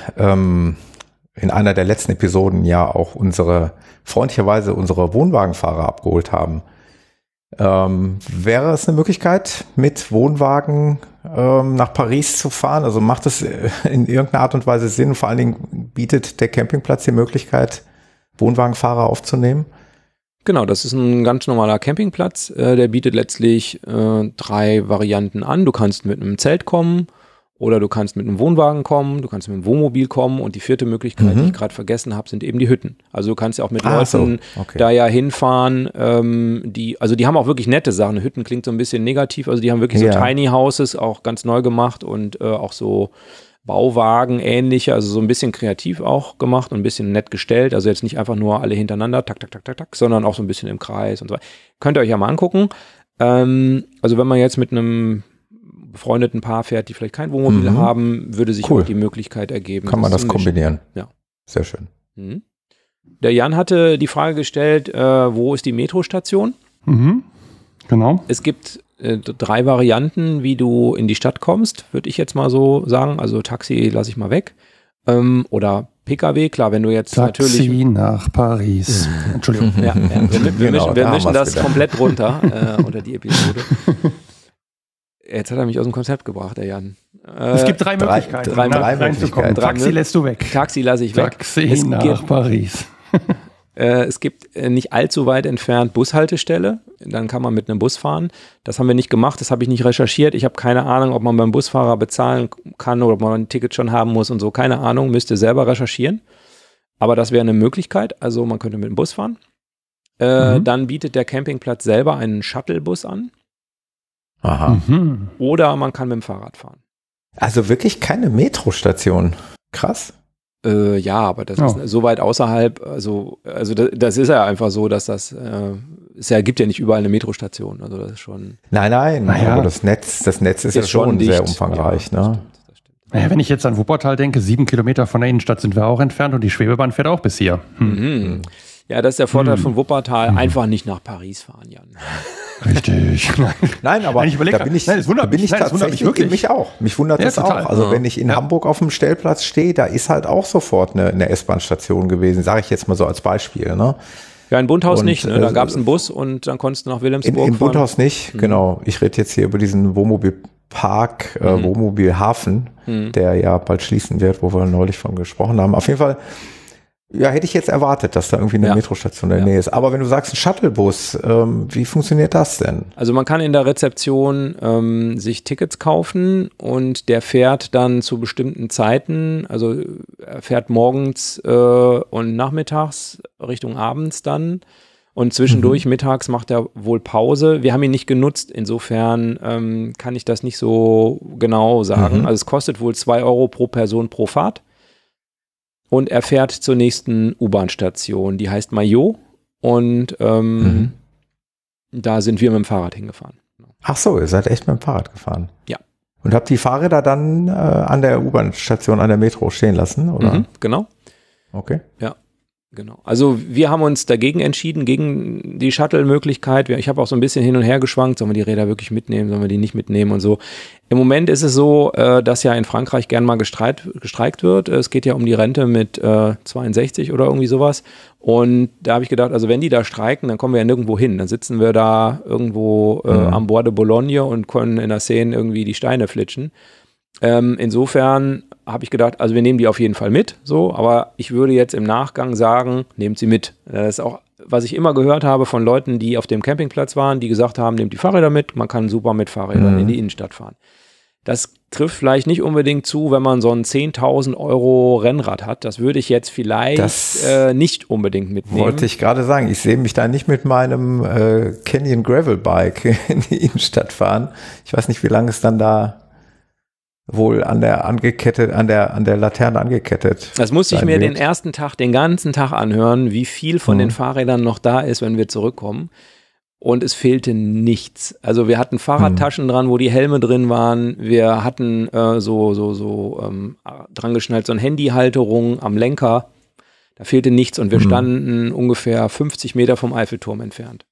B: einer der letzten Episoden ja auch freundlicherweise unsere Wohnwagenfahrer abgeholt haben, wäre es eine Möglichkeit, mit Wohnwagen nach Paris zu fahren? Also macht es in irgendeiner Art und Weise Sinn? Vor allen Dingen bietet der Campingplatz die Möglichkeit, Wohnwagenfahrer aufzunehmen?
C: Genau, das ist ein ganz normaler Campingplatz. Der bietet letztlich 3 Varianten an. Du kannst mit einem Zelt kommen, oder du kannst mit einem Wohnwagen kommen, du kannst mit einem Wohnmobil kommen und die 4. Möglichkeit, die ich gerade vergessen habe, sind eben die Hütten. Also du kannst ja auch mit Leuten da ja hinfahren, die haben auch wirklich nette Sachen. Hütten klingt so ein bisschen negativ, also die haben wirklich so Tiny Houses auch ganz neu gemacht und auch so Bauwagen ähnliche, also so ein bisschen kreativ auch gemacht und ein bisschen nett gestellt. Also jetzt nicht einfach nur alle hintereinander, tak, tak, tak, tak, tak, sondern auch so ein bisschen im Kreis und so. Könnt ihr euch ja mal angucken. Also wenn man jetzt mit einem befreundeten Paar fährt, die vielleicht kein Wohnmobil haben, würde sich auch die Möglichkeit ergeben.
B: Kann man das kombinieren?
C: Ja.
B: Sehr schön.
C: Der Jan hatte die Frage gestellt, wo ist die Metrostation?
D: Genau.
C: Es gibt 3 Varianten, wie du in die Stadt kommst, würde ich jetzt mal so sagen. Also Taxi lasse ich mal weg. Oder PKW, klar, wenn du jetzt
D: Taxi nach Paris. Entschuldigung.
C: Ja, wir mischen das komplett runter unter die Episode. Jetzt hat er mich aus dem Konzept gebracht, der Jan.
D: Es gibt 3 Möglichkeiten.
B: Drei Möglichkeiten.
D: Taxi lässt du weg.
C: Taxi lasse ich weg.
D: Taxi nach Paris.
C: Es gibt nicht allzu weit entfernt Bushaltestelle dann kann man mit einem Bus fahren. Das haben wir nicht gemacht, das habe ich nicht recherchiert. Ich habe keine Ahnung, ob man beim Busfahrer bezahlen kann oder ob man ein Ticket schon haben muss und so. Keine Ahnung, müsst ihr selber recherchieren. Aber das wäre eine Möglichkeit. Also man könnte mit dem Bus fahren. Dann bietet der Campingplatz selber einen Shuttlebus an.
B: Aha.
C: Oder man kann mit dem Fahrrad fahren.
B: Also wirklich keine Metrostation. Krass.
C: Ja, aber das ist so weit außerhalb, also das ist ja einfach so, dass gibt ja nicht überall eine Metrostation, also das ist schon.
B: Nein, aber das Netz ist ja schon sehr umfangreich,
C: ja,
B: ne?
C: Das stimmt.
D: Naja, wenn ich jetzt an Wuppertal denke, 7 Kilometer von der Innenstadt sind wir auch entfernt und die Schwebebahn fährt auch bis hier.
C: Ja, das ist der Vorteil von Wuppertal, einfach nicht nach Paris fahren, Jan.
D: Richtig.
B: Nein, aber
D: ich
B: da bin ich tatsächlich wirklich. Mich wundert das
D: total.
B: auch. Also wenn ich in Hamburg auf dem Stellplatz stehe, da ist halt auch sofort eine S-Bahn-Station gewesen, sage ich jetzt mal so als Beispiel. Ne?
C: Ja, in Bundhaus nicht. Ne? Da gab es einen Bus und dann konntest du nach Wilhelmsburg fahren.
B: In Bundhaus nicht, genau. Ich rede jetzt hier über diesen Wohnmobilpark, Wohnmobilhafen, der ja bald schließen wird, wo wir neulich von gesprochen haben. Auf jeden Fall. Ja, hätte ich jetzt erwartet, dass da irgendwie eine Metrostation in der Nähe ist. Aber wenn du sagst, ein Shuttlebus, wie funktioniert das denn?
C: Also man kann in der Rezeption sich Tickets kaufen und der fährt dann zu bestimmten Zeiten, also er fährt morgens und nachmittags Richtung abends dann und zwischendurch mittags macht er wohl Pause. Wir haben ihn nicht genutzt, insofern kann ich das nicht so genau sagen. Also es kostet wohl 2 Euro pro Person pro Fahrt. Und er fährt zur nächsten U-Bahn-Station, die heißt Maillot. Und da sind wir mit dem Fahrrad hingefahren.
B: Ach so, ihr seid echt mit dem Fahrrad gefahren?
C: Ja.
B: Und habt die Fahrräder dann an der U-Bahn-Station, an der Metro stehen lassen, oder?
C: Genau.
B: Okay.
C: Ja, genau. Also wir haben uns dagegen entschieden, gegen die Shuttle-Möglichkeit. Ich habe auch so ein bisschen hin und her geschwankt, sollen wir die Räder wirklich mitnehmen, sollen wir die nicht mitnehmen und so. Im Moment ist es so, dass ja in Frankreich gern mal gestreikt wird. Es geht ja um die Rente mit 62 oder irgendwie sowas. Und da habe ich gedacht, also wenn die da streiken, dann kommen wir ja nirgendwo hin. Dann sitzen wir da irgendwo am Bois de Boulogne und können in der Seine irgendwie die Steine flitschen. Insofern habe ich gedacht, also wir nehmen die auf jeden Fall mit, so, aber ich würde jetzt im Nachgang sagen, nehmt sie mit. Das ist auch, was ich immer gehört habe von Leuten, die auf dem Campingplatz waren, die gesagt haben, nehmt die Fahrräder mit, man kann super mit Fahrrädern in die Innenstadt fahren. Das trifft vielleicht nicht unbedingt zu, wenn man so ein 10.000 Euro Rennrad hat. Das würde ich jetzt vielleicht nicht unbedingt mitnehmen.
B: Wollte ich gerade sagen, ich sehe mich da nicht mit meinem Canyon Gravel Bike in die Innenstadt fahren. Ich weiß nicht, wie lange es dann da wohl an der Laterne angekettet.
C: Das musste ich mir den ersten Tag, den ganzen Tag anhören, wie viel von den Fahrrädern noch da ist, wenn wir zurückkommen. Und es fehlte nichts. Also wir hatten Fahrradtaschen dran, wo die Helme drin waren. Wir hatten dran geschnallt so eine Handyhalterung am Lenker. Da fehlte nichts und wir standen ungefähr 50 Meter vom Eiffelturm entfernt.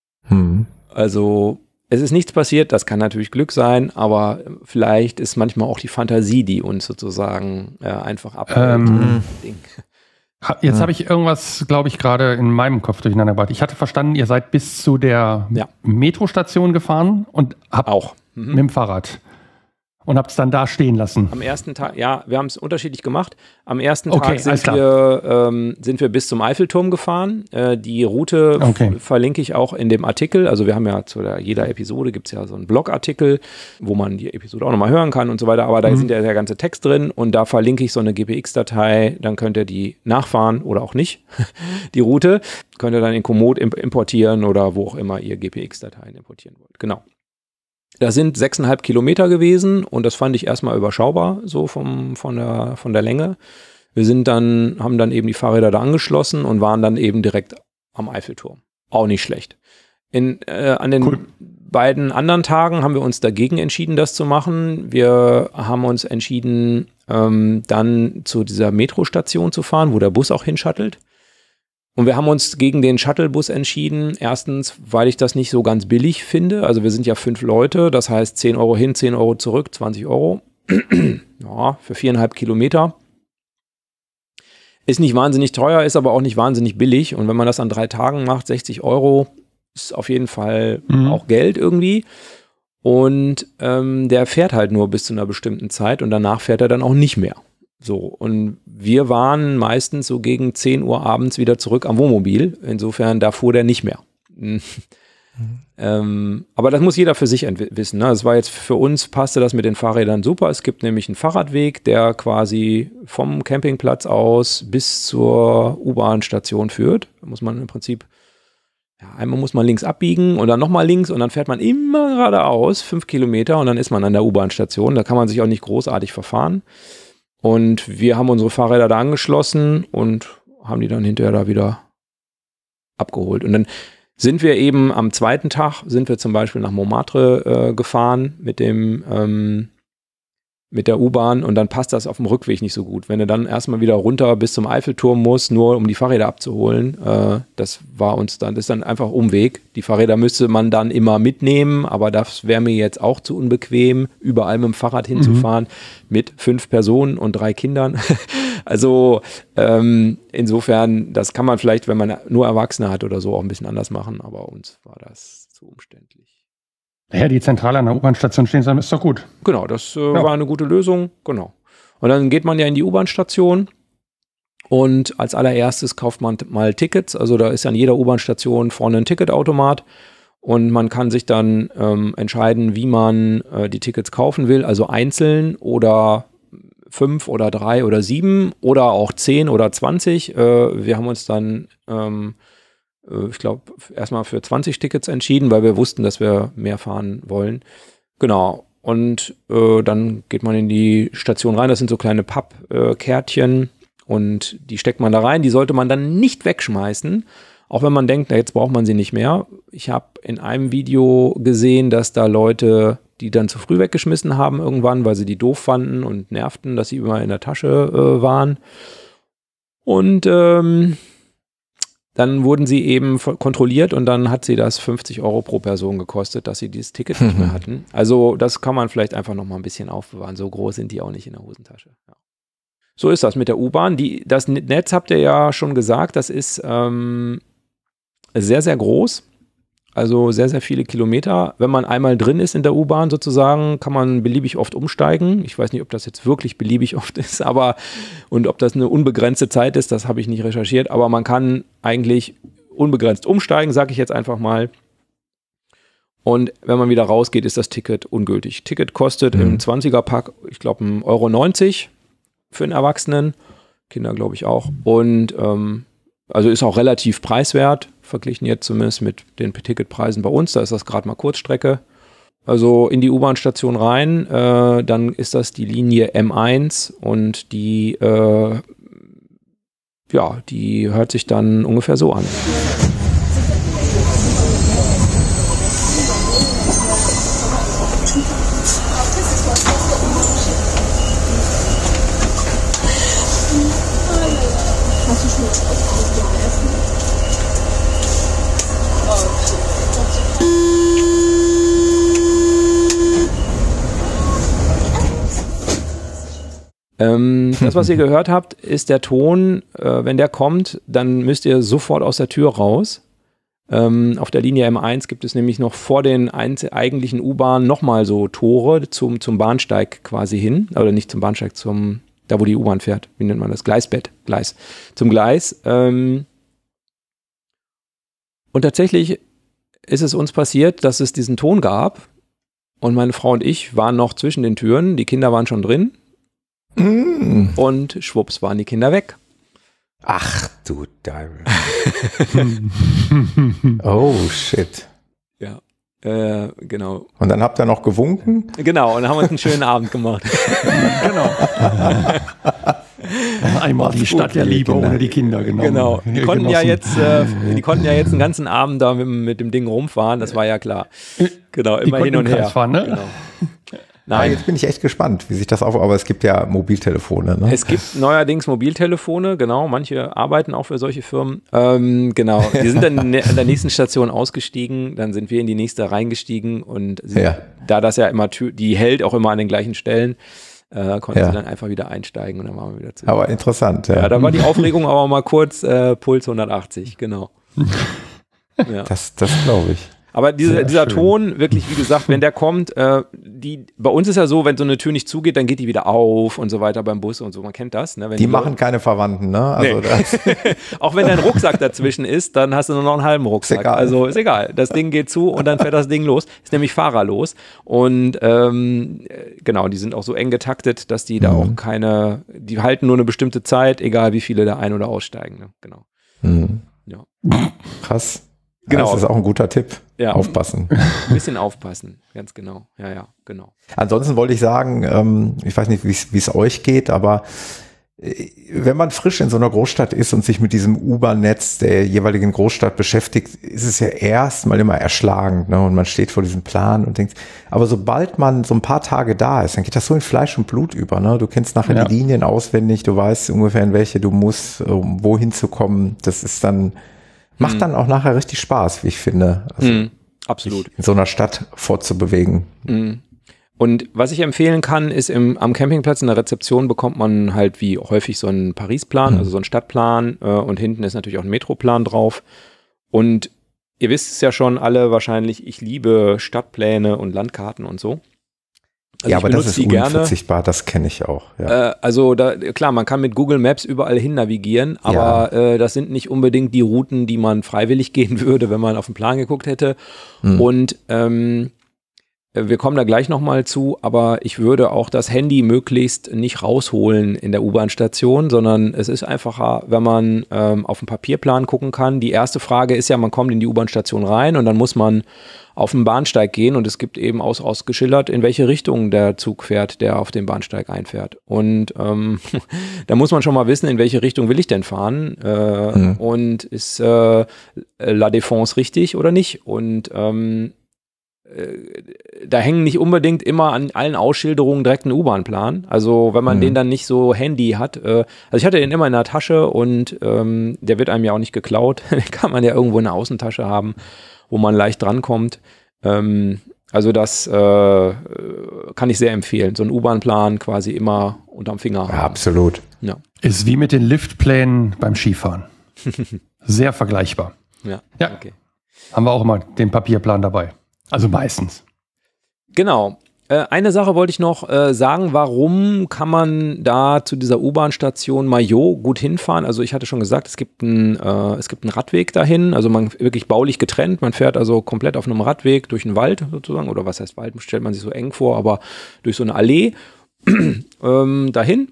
C: Also es ist nichts passiert, das kann natürlich Glück sein, aber vielleicht ist manchmal auch die Fantasie, die uns sozusagen einfach abhält.
D: Jetzt habe ich irgendwas, glaube ich, gerade in meinem Kopf durcheinander gebracht. Ich hatte verstanden, ihr seid bis zu der Metrostation gefahren und habt auch mit dem Fahrrad. Und habt es dann da stehen lassen.
C: Am ersten Tag, ja, wir haben es unterschiedlich gemacht. Am ersten Tag sind wir bis zum Eiffelturm gefahren. Die Route verlinke ich auch in dem Artikel. Also wir haben ja zu jeder Episode gibt es ja so einen Blogartikel, wo man die Episode auch nochmal hören kann und so weiter. Aber da sind ja der ganze Text drin und da verlinke ich so eine GPX-Datei. Dann könnt ihr die nachfahren oder auch nicht, die Route. Könnt ihr dann in Komoot importieren oder wo auch immer ihr GPX-Dateien importieren wollt. Genau. Das sind 6,5 Kilometer gewesen und das fand ich erstmal überschaubar, so von der Länge. Wir haben dann eben die Fahrräder da angeschlossen und waren dann eben direkt am Eiffelturm. Auch nicht schlecht. An den beiden anderen Tagen haben wir uns dagegen entschieden, das zu machen. Wir haben uns entschieden, dann zu dieser Metrostation zu fahren, wo der Bus auch hinschuttelt. Und wir haben uns gegen den Shuttlebus entschieden. Erstens, weil ich das nicht so ganz billig finde. Also wir sind ja 5 Leute, das heißt 10 Euro hin, 10 Euro zurück, 20 Euro. Ja, für 4,5 Kilometer. Ist nicht wahnsinnig teuer, ist aber auch nicht wahnsinnig billig. Und wenn man das an 3 Tagen macht, 60 Euro, ist auf jeden Fall auch Geld irgendwie. Und der fährt halt nur bis zu einer bestimmten Zeit und danach fährt er dann auch nicht mehr. So, und wir waren meistens so gegen 10 Uhr abends wieder zurück am Wohnmobil. Insofern, da fuhr der nicht mehr. Aber das muss jeder für sich wissen. Ne? Das war jetzt für uns, passte das mit den Fahrrädern super. Es gibt nämlich einen Fahrradweg, der quasi vom Campingplatz aus bis zur U-Bahn-Station führt. Da muss man im Prinzip, einmal muss man links abbiegen und dann nochmal links und dann fährt man immer geradeaus, 5 Kilometer und dann ist man an der U-Bahn-Station. Da kann man sich auch nicht großartig verfahren. Und wir haben unsere Fahrräder da angeschlossen und haben die dann hinterher da wieder abgeholt. Und dann sind wir eben am zweiten Tag, sind wir zum Beispiel nach Montmartre gefahren mit der U-Bahn und dann passt das auf dem Rückweg nicht so gut. Wenn du dann erstmal wieder runter bis zum Eiffelturm musst, nur um die Fahrräder abzuholen, das ist dann einfach Umweg. Die Fahrräder müsste man dann immer mitnehmen, aber das wäre mir jetzt auch zu unbequem, überall mit dem Fahrrad hinzufahren mit 5 Personen und 3 Kindern. Also insofern, das kann man vielleicht, wenn man nur Erwachsene hat oder so, auch ein bisschen anders machen, aber uns war das zu umständlich.
D: Ja, die Zentrale an der U-Bahn-Station stehen zu haben, ist doch gut.
C: Genau, das war eine gute Lösung, genau. Und dann geht man ja in die U-Bahn-Station und als allererstes kauft man mal Tickets, also da ist an jeder U-Bahn-Station vorne ein Ticketautomat und man kann sich dann entscheiden, wie man die Tickets kaufen will, also einzeln oder 5 oder 3 oder 7 oder auch 10 oder 20. Wir haben uns dann ich glaube, erstmal für 20 Tickets entschieden, weil wir wussten, dass wir mehr fahren wollen. Genau. Und dann geht man in die Station rein. Das sind so kleine Pappkärtchen und die steckt man da rein. Die sollte man dann nicht wegschmeißen, auch wenn man denkt, na, jetzt braucht man sie nicht mehr. Ich habe in einem Video gesehen, dass da Leute, die dann zu früh weggeschmissen haben irgendwann, weil sie die doof fanden und nervten, dass sie immer in der Tasche waren. Und dann wurden sie eben kontrolliert und dann hat sie das 50 € pro Person gekostet, dass sie dieses Ticket nicht mehr hatten. Also das kann man vielleicht einfach noch mal ein bisschen aufbewahren. So groß sind die auch nicht in der Hosentasche. Ja. So ist das mit der U-Bahn. Das Netz habt ihr ja schon gesagt, das ist sehr, sehr groß. Also sehr, sehr viele Kilometer. Wenn man einmal drin ist in der U-Bahn sozusagen, kann man beliebig oft umsteigen. Ich weiß nicht, ob das jetzt wirklich beliebig oft ist, und ob das eine unbegrenzte Zeit ist, das habe ich nicht recherchiert. Aber man kann eigentlich unbegrenzt umsteigen, sage ich jetzt einfach mal. Und wenn man wieder rausgeht, ist das Ticket ungültig. Ticket kostet im 20er-Pack, ich glaube, 1,90 € für einen Erwachsenen. Kinder, glaube ich, auch. Und also ist auch relativ preiswert, verglichen jetzt zumindest mit den Ticketpreisen bei uns. Da ist das gerade mal Kurzstrecke. Also in die U-Bahn-Station rein, dann ist das die Linie M1 und die hört sich dann ungefähr so an. Das, was ihr gehört habt, ist der Ton. Wenn der kommt, dann müsst ihr sofort aus der Tür raus. Auf der Linie M1 gibt es nämlich noch vor den eigentlichen U-Bahnen nochmal so Tore zum Bahnsteig quasi hin. Oder nicht zum Bahnsteig, da wo die U-Bahn fährt. Wie nennt man das? Gleis. Zum Gleis. Und tatsächlich ist es uns passiert, dass es diesen Ton gab. Und meine Frau und ich waren noch zwischen den Türen. Die Kinder waren schon drin. Und schwupps waren die Kinder weg.
B: Ach du Deibel. Oh shit.
C: Ja, genau.
B: Und dann habt ihr noch gewunken?
C: Genau, und dann haben wir uns einen schönen Abend gemacht.
D: Genau. Einmal die Stadt der Liebe ohne die Kinder,
C: genau. Die konnten ja jetzt einen ganzen Abend da mit dem Ding rumfahren, das war ja klar. Genau, immer hin und her.
D: Fahren, ne?
C: Genau.
B: Nein. Jetzt bin ich echt gespannt, wie sich das aber es gibt ja Mobiltelefone. Ne?
C: Es gibt neuerdings Mobiltelefone, genau, manche arbeiten auch für solche Firmen. Genau, die sind dann an der nächsten Station ausgestiegen, dann sind wir in die nächste reingestiegen und da das ja immer, die hält auch immer an den gleichen Stellen, konnten sie dann einfach wieder einsteigen und dann waren wir wieder zurück.
B: Aber interessant.
C: Ja, da war die Aufregung aber mal kurz Puls 180, genau.
B: Ja. Das glaube ich.
C: Aber dieser Ton, wirklich, wie gesagt, wenn der kommt, bei uns ist ja so, wenn so eine Tür nicht zugeht, dann geht die wieder auf und so weiter beim Bus und so. Man kennt das. Ne?
B: Die machen keine Verwandten, ne? Also
C: nee. Auch wenn dein Rucksack dazwischen ist, dann hast du nur noch einen halben Rucksack. Also ist egal. Das Ding geht zu und dann fährt das Ding los. Ist nämlich fahrerlos. Und genau, die sind auch so eng getaktet, dass die da auch die halten nur eine bestimmte Zeit, egal wie viele da ein- oder aussteigen. Ne? Genau. Ja.
B: Krass.
C: Genau.
B: Das ist auch ein guter Tipp.
C: Ja.
B: Aufpassen.
C: Ein bisschen aufpassen, ganz genau. Ja, genau.
B: Ansonsten wollte ich sagen, ich weiß nicht, wie es euch geht, aber wenn man frisch in so einer Großstadt ist und sich mit diesem U-Bahn-Netz der jeweiligen Großstadt beschäftigt, ist es ja erstmal immer erschlagend, ne? Und man steht vor diesem Plan und denkt, aber sobald man so ein paar Tage da ist, dann geht das so in Fleisch und Blut über, ne? Du kennst nachher die Linien auswendig, du weißt ungefähr, in welche du musst, um wohin zu kommen. Das ist dann macht dann auch nachher richtig Spaß, wie ich finde. Also
C: absolut.
B: In so einer Stadt fortzubewegen.
C: Und was ich empfehlen kann, ist am Campingplatz in der Rezeption bekommt man halt wie häufig so einen Paris-Plan, also so einen Stadtplan und hinten ist natürlich auch ein Metroplan drauf. Und ihr wisst es ja schon alle wahrscheinlich, ich liebe Stadtpläne und Landkarten und so. Also
B: ja, aber das ist unverzichtbar, das kenne ich auch. Ja.
C: Also klar, man kann mit Google Maps überall hin navigieren, aber das sind nicht unbedingt die Routen, die man freiwillig gehen würde, wenn man auf den Plan geguckt hätte. Und wir kommen da gleich nochmal zu, aber ich würde auch das Handy möglichst nicht rausholen in der U-Bahn-Station, sondern es ist einfacher, wenn man auf den Papierplan gucken kann. Die erste Frage ist ja, man kommt in die U-Bahn-Station rein und dann muss man auf den Bahnsteig gehen und es gibt eben ausgeschildert, in welche Richtung der Zug fährt, der auf den Bahnsteig einfährt. Und da muss man schon mal wissen, in welche Richtung will ich denn fahren und ist La Défense richtig oder nicht? Und da hängen nicht unbedingt immer an allen Ausschilderungen direkt ein U-Bahn-Plan. Also wenn man den dann nicht so handy hat. Also ich hatte den immer in der Tasche und der wird einem ja auch nicht geklaut. Den kann man ja irgendwo in der Außentasche haben, wo man leicht drankommt. Also das kann ich sehr empfehlen. So ein U-Bahn-Plan quasi immer unterm Finger haben.
B: Ja, absolut.
C: Ja.
D: Ist wie mit den Liftplänen beim Skifahren. Sehr vergleichbar.
C: Ja, okay.
D: Haben wir auch immer den Papierplan dabei. Also meistens.
C: Genau. Eine Sache wollte ich noch sagen, warum kann man da zu dieser U-Bahn-Station Maillot gut hinfahren? Also ich hatte schon gesagt, es gibt einen Radweg dahin, also man wirklich baulich getrennt, man fährt also komplett auf einem Radweg durch den Wald sozusagen, oder was heißt Wald, stellt man sich so eng vor, aber durch so eine Allee dahin.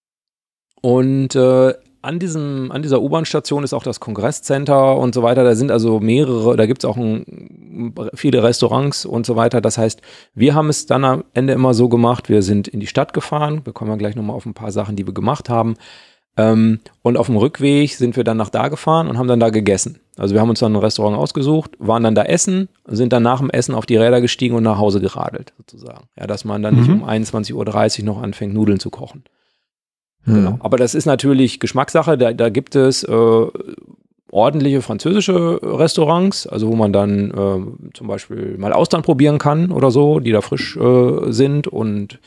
C: Und an dieser U-Bahn-Station ist auch das Kongresscenter und so weiter. Da sind also da gibt es auch viele Restaurants und so weiter. Das heißt, wir haben es dann am Ende immer so gemacht, wir sind in die Stadt gefahren. Wir kommen ja gleich nochmal auf ein paar Sachen, die wir gemacht haben. Und auf dem Rückweg sind wir dann nach da gefahren und haben dann da gegessen. Also wir haben uns dann ein Restaurant ausgesucht, waren dann da essen, sind dann nach dem Essen auf die Räder gestiegen und nach Hause geradelt sozusagen. Ja, dass man dann nicht um 21:30 Uhr noch anfängt, Nudeln zu kochen. Genau. Aber das ist natürlich Geschmackssache. Da gibt es ordentliche französische Restaurants, also wo man dann zum Beispiel mal Austern probieren kann oder so, die da frisch sind. Und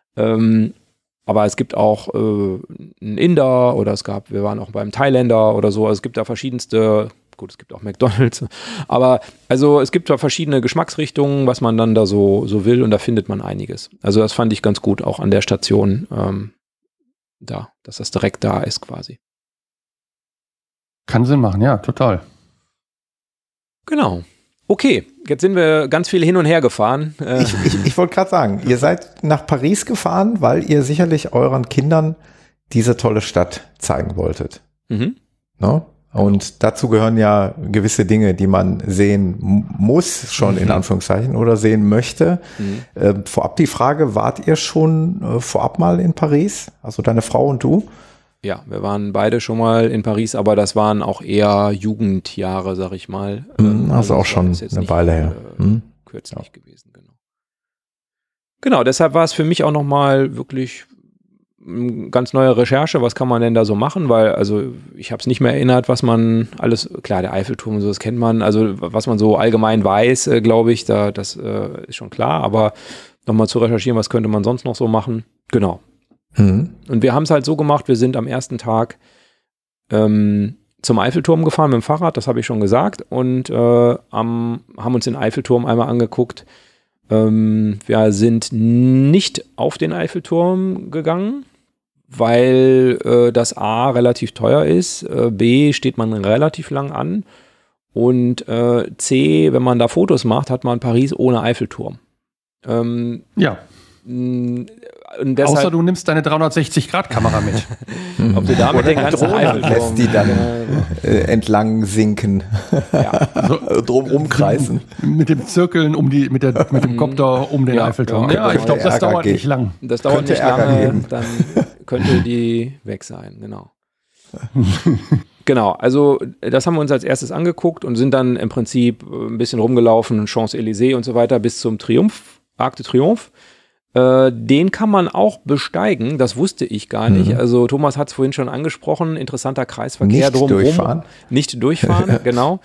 C: aber es gibt auch einen Inder oder wir waren auch beim Thailänder oder so. Also es gibt da verschiedenste. Gut, es gibt auch McDonald's, aber also es gibt da verschiedene Geschmacksrichtungen, was man dann da so will, und da findet man einiges. Also das fand ich ganz gut auch an der Station. Dass das direkt da ist quasi.
D: Kann Sinn machen, ja, total.
C: Genau. Okay, jetzt sind wir ganz viel hin und her gefahren.
B: Ich wollte gerade sagen, ihr seid nach Paris gefahren, weil ihr sicherlich euren Kindern diese tolle Stadt zeigen wolltet. No? Und dazu gehören ja gewisse Dinge, die man sehen muss, schon in Anführungszeichen, oder sehen möchte. Vorab die Frage, wart ihr schon vorab mal in Paris? Also deine Frau und du?
C: Ja, wir waren beide schon mal in Paris, aber das waren auch eher Jugendjahre, sag ich mal.
B: Also auch schon eine Weile her.
C: Kürzlich gewesen, genau. Genau, deshalb war es für mich auch nochmal wirklich ganz neue Recherche, was kann man denn da so machen, weil also ich habe es nicht mehr erinnert, was man alles, klar, der Eiffelturm und so, das kennt man, also was man so allgemein weiß, glaube ich, das ist schon klar, aber nochmal zu recherchieren, was könnte man sonst noch so machen, genau. Und wir haben es halt so gemacht, wir sind am ersten Tag zum Eiffelturm gefahren mit dem Fahrrad, das habe ich schon gesagt, und haben uns den Eiffelturm einmal angeguckt. Wir sind nicht auf den Eiffelturm gegangen, weil das A relativ teuer ist, B steht man relativ lang an und C, wenn man da Fotos macht, hat man Paris ohne Eiffelturm.
D: Ja.
C: Und deshalb,
D: außer du nimmst deine 360-Grad-Kamera mit.
C: ob du damit den ganzen Eiffelturm
B: lässt die dann entlang sinken, drum rumkreisen.
D: Mit dem Zirkeln mit dem Kopter um den Eiffelturm. Ja, ich glaube, das dauert nicht lang.
C: Das dauert
B: Könnte
C: nicht
B: Ärger
C: lange,
B: geben.
C: dann könnte die weg sein, genau. Genau, also das haben wir uns als erstes angeguckt und sind dann im Prinzip ein bisschen rumgelaufen, Champs-Élysées und so weiter, bis zum Arc de Triomphe. Den kann man auch besteigen, das wusste ich gar nicht. Also Thomas hat es vorhin schon angesprochen, interessanter Kreisverkehr drumherum. Nicht durchfahren, genau.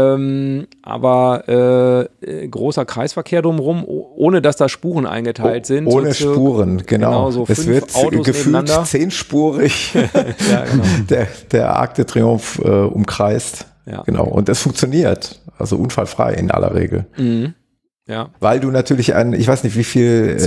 C: Aber großer Kreisverkehr drumherum, ohne dass da Spuren eingeteilt sind.
B: Ohne Spuren, genau.
C: So
B: es wird
C: Autos
B: gefühlt
C: nebeneinander.
B: 10-spurig
C: Ja, genau.
B: der Arc de Triomphe umkreist.
C: Ja.
B: Genau. Und es funktioniert. Also unfallfrei in aller Regel.
C: Mhm. Ja.
B: Weil du natürlich ich weiß nicht, wie viel,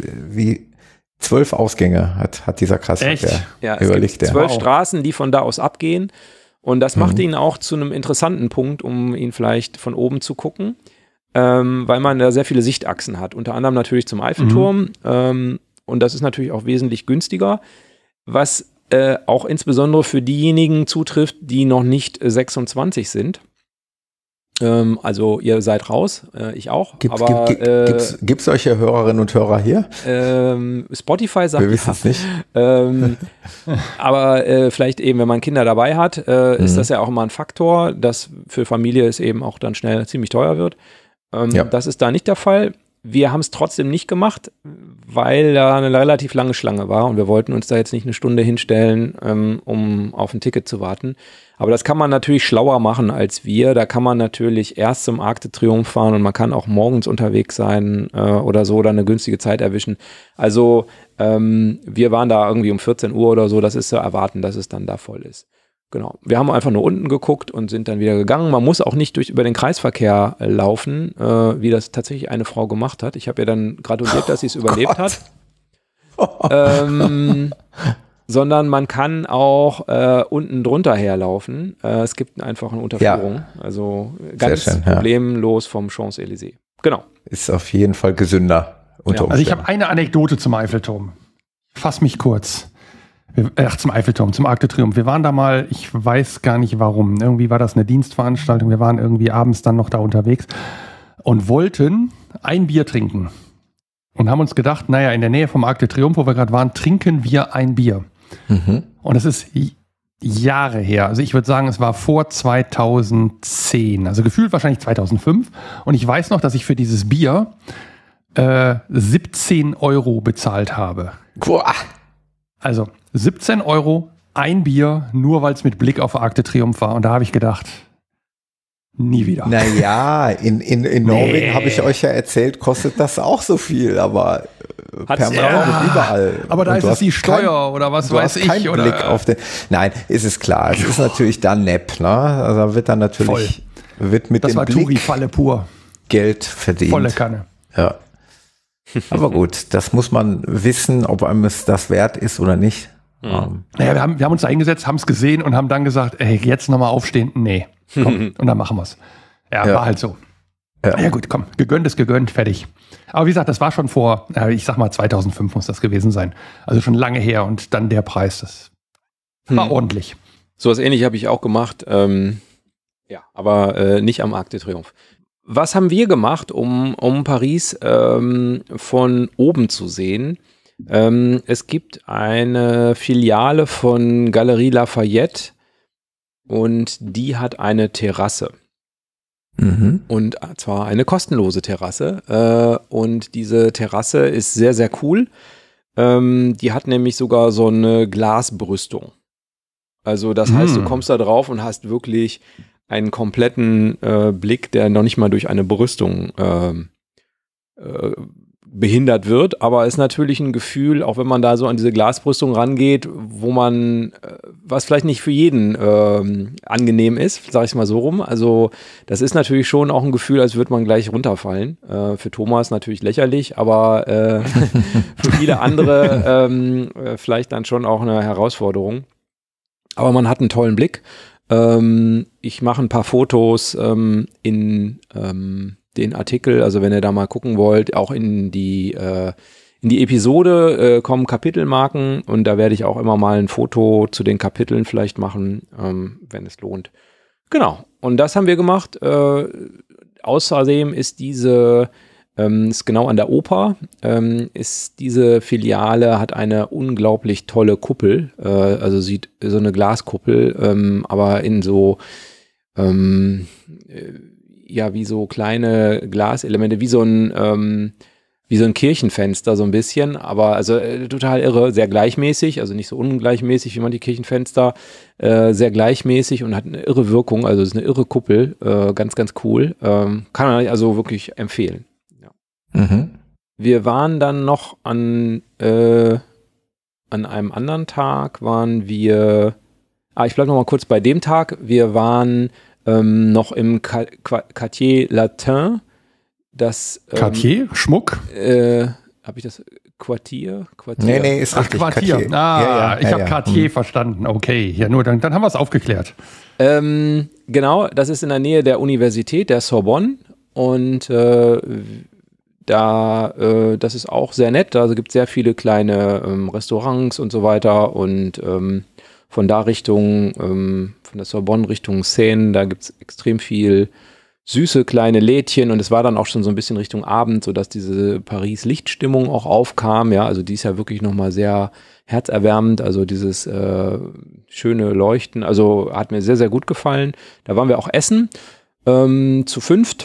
B: 12 Ausgänge hat dieser Kreisverkehr.
D: Echt?
C: Ja, es gibt 12 Straßen, die von da aus abgehen. Und das macht ihn auch zu einem interessanten Punkt, um ihn vielleicht von oben zu gucken, weil man da sehr viele Sichtachsen hat. Unter anderem natürlich zum Eiffelturm. Und das ist natürlich auch wesentlich günstiger, was auch insbesondere für diejenigen zutrifft, die noch nicht 26 sind. Also ihr seid raus, ich auch.
B: Gibt's solche Hörerinnen und Hörer hier?
C: Spotify sagt
B: wir wissen es nicht.
C: Aber vielleicht eben, wenn man Kinder dabei hat, ist das ja auch immer ein Faktor, dass für Familie es eben auch dann schnell ziemlich teuer wird. Das ist da nicht der Fall. Wir haben es trotzdem nicht gemacht, weil da eine relativ lange Schlange war und wir wollten uns da jetzt nicht eine Stunde hinstellen, um auf ein Ticket zu warten. Aber das kann man natürlich schlauer machen als wir. Da kann man natürlich erst zum Arc de Triomphe fahren und man kann auch morgens unterwegs sein oder so oder eine günstige Zeit erwischen. Also wir waren da irgendwie um 14 Uhr oder so. Das ist zu erwarten, dass es dann da voll ist. Genau. Wir haben einfach nur unten geguckt und sind dann wieder gegangen. Man muss auch nicht über den Kreisverkehr laufen, wie das tatsächlich eine Frau gemacht hat. Ich habe ihr dann gratuliert, dass sie es überlebt hat. Sondern man kann auch unten drunter herlaufen. Es gibt einfach eine Unterführung. Ja. Also ganz schön, problemlos vom Champs-Élysées. Genau.
B: Ist auf jeden Fall gesünder.
D: Also ich habe eine Anekdote zum Eiffelturm. Fass mich kurz. Zum Eiffelturm, zum Arc de Triomphe. Wir waren da mal, ich weiß gar nicht warum. Irgendwie war das eine Dienstveranstaltung. Wir waren irgendwie abends dann noch da unterwegs und wollten ein Bier trinken. Und haben uns gedacht, naja, in der Nähe vom Arc de Triomphe, wo wir gerade waren, trinken wir ein Bier. Und es ist Jahre her. Also ich würde sagen, es war vor 2010. Also gefühlt wahrscheinlich 2005. Und ich weiß noch, dass ich für dieses Bier 17 € bezahlt habe.
B: Boah.
D: Also 17 € ein Bier, nur weil es mit Blick auf Arc de Triomphe war. Und da habe ich gedacht, nie wieder.
B: Naja, in Norwegen habe ich euch ja erzählt, kostet das auch so viel, aber permanent überall.
D: Aber da ist es die Steuer oder was weiß ich.
B: Kein Blick auf den. Nein, ist es klar. Es ist natürlich dann nepp, ne? Also da wird dann natürlich wird mit dem Blick
D: Touri-Falle pur.
B: Geld verdient.
D: Volle Kanne.
B: Ja. Aber gut, das muss man wissen, ob einem es das wert ist oder nicht.
D: Naja, wir haben uns da hingesetzt, haben es gesehen und haben dann gesagt, ey, jetzt nochmal aufstehen. Nee, komm, und dann machen wir es. Ja, war halt so. Ja gut, komm, gegönnt ist gegönnt, fertig. Aber wie gesagt, das war schon vor, ich sag mal 2005 muss das gewesen sein. Also schon lange her und dann der Preis, das war ordentlich.
C: So was Ähnliches habe ich auch gemacht, aber nicht am Arc de Triomphe. Was haben wir gemacht, um Paris von oben zu sehen? Es gibt eine Filiale von Galerie Lafayette und die hat eine Terrasse. Und zwar eine kostenlose Terrasse. Und diese Terrasse ist sehr, sehr cool. Die hat nämlich sogar so eine Glasbrüstung. Also das heißt, du kommst da drauf und hast wirklich einen kompletten Blick, der noch nicht mal durch eine Brüstung behindert wird, aber ist natürlich ein Gefühl, auch wenn man da so an diese Glasbrüstung rangeht, wo man, was vielleicht nicht für jeden angenehm ist, sage ich es mal so rum. Also das ist natürlich schon auch ein Gefühl, als würde man gleich runterfallen. Für Thomas natürlich lächerlich, aber für viele andere vielleicht dann schon auch eine Herausforderung. Aber man hat einen tollen Blick. Ich mache ein paar Fotos in den Artikel, also wenn ihr da mal gucken wollt, auch in die Episode kommen Kapitelmarken und da werde ich auch immer mal ein Foto zu den Kapiteln vielleicht machen, wenn es lohnt. Genau, und das haben wir gemacht. Außerdem ist ist genau an der Oper, ist diese Filiale, hat eine unglaublich tolle Kuppel, also sieht so eine Glaskuppel, aber in so wie so kleine Glaselemente, wie so ein Kirchenfenster so ein bisschen, aber also total irre, sehr gleichmäßig, also nicht so ungleichmäßig wie man die Kirchenfenster, sehr gleichmäßig und hat eine irre Wirkung, also es ist eine irre Kuppel, ganz, ganz cool, kann man also wirklich empfehlen. Ja. Mhm. Wir waren dann noch an einem anderen Tag ich bleibe noch mal kurz bei dem Tag, wir waren noch im Quartier Latin.
D: Quartier? Schmuck?
C: Habe ich das? Quartier?
B: Nee, ist richtig.
D: Quartier. Ich habe Quartier verstanden. Okay, ja, nur dann haben wir es aufgeklärt.
C: Genau, das ist in der Nähe der Universität, der Sorbonne. Und das ist auch sehr nett. Also gibt es sehr viele kleine Restaurants und so weiter. Und von der Sorbonne Richtung Seine, da gibt es extrem viel süße kleine Lädchen und es war dann auch schon so ein bisschen Richtung Abend, sodass diese Paris-Lichtstimmung auch aufkam, ja, also die ist ja wirklich nochmal sehr herzerwärmend, also dieses schöne Leuchten, also hat mir sehr, sehr gut gefallen. Da waren wir auch essen, zu 5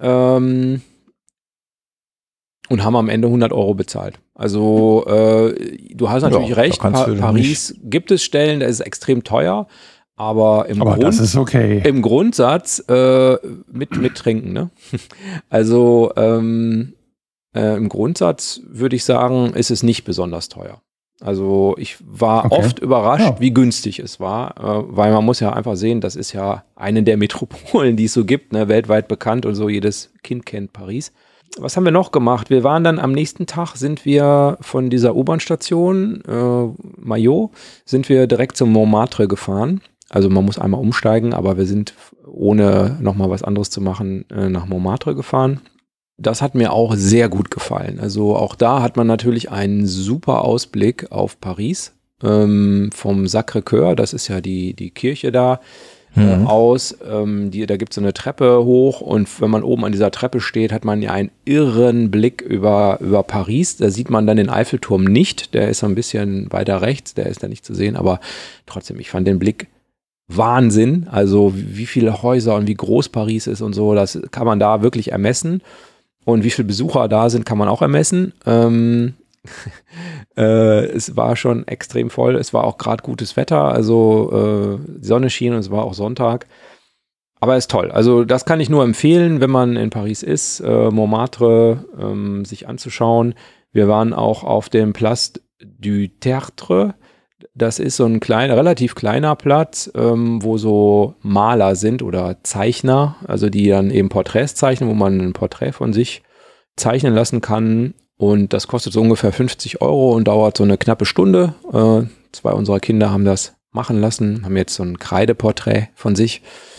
C: und haben am Ende 100 € bezahlt. Also du hast natürlich recht, Paris gibt es Stellen, da ist es extrem teuer, aber
D: das ist okay.
C: Im Grundsatz mit Trinken, ne? Also im Grundsatz würde ich sagen, ist es nicht besonders teuer. Also ich war oft überrascht, wie günstig es war, weil man muss ja einfach sehen, das ist ja eine der Metropolen, die es so gibt, ne? Weltweit bekannt und so, jedes Kind kennt Paris. Was haben wir noch gemacht? Wir waren dann am nächsten Tag, sind wir von dieser U-Bahn-Station Maillot, sind wir direkt zum Montmartre gefahren. Also man muss einmal umsteigen, aber wir sind, ohne nochmal was anderes zu machen, nach Montmartre gefahren. Das hat mir auch sehr gut gefallen. Also auch da hat man natürlich einen super Ausblick auf Paris vom Sacré-Cœur, das ist ja die Kirche da. Aus. Da gibt es so eine Treppe hoch und wenn man oben an dieser Treppe steht, hat man ja einen irren Blick über Paris. Da sieht man dann den Eiffelturm nicht, der ist so ein bisschen weiter rechts, der ist da nicht zu sehen, aber trotzdem, ich fand den Blick Wahnsinn. Also wie viele Häuser und wie groß Paris ist und so, das kann man da wirklich ermessen. Und wie viele Besucher da sind, kann man auch ermessen. Es war schon extrem voll, es war auch gerade gutes Wetter, also die Sonne schien und es war auch Sonntag, aber ist toll, also das kann ich nur empfehlen, wenn man in Paris ist, Montmartre sich anzuschauen. Wir waren auch auf dem Place du Tertre, das ist so ein relativ kleiner Platz, wo so Maler sind oder Zeichner, also die dann eben Porträts zeichnen, wo man ein Porträt von sich zeichnen lassen kann. Und das kostet so ungefähr 50 € und dauert so eine knappe Stunde. 2 unserer Kinder haben das machen lassen, haben jetzt so ein Kreideporträt von sich.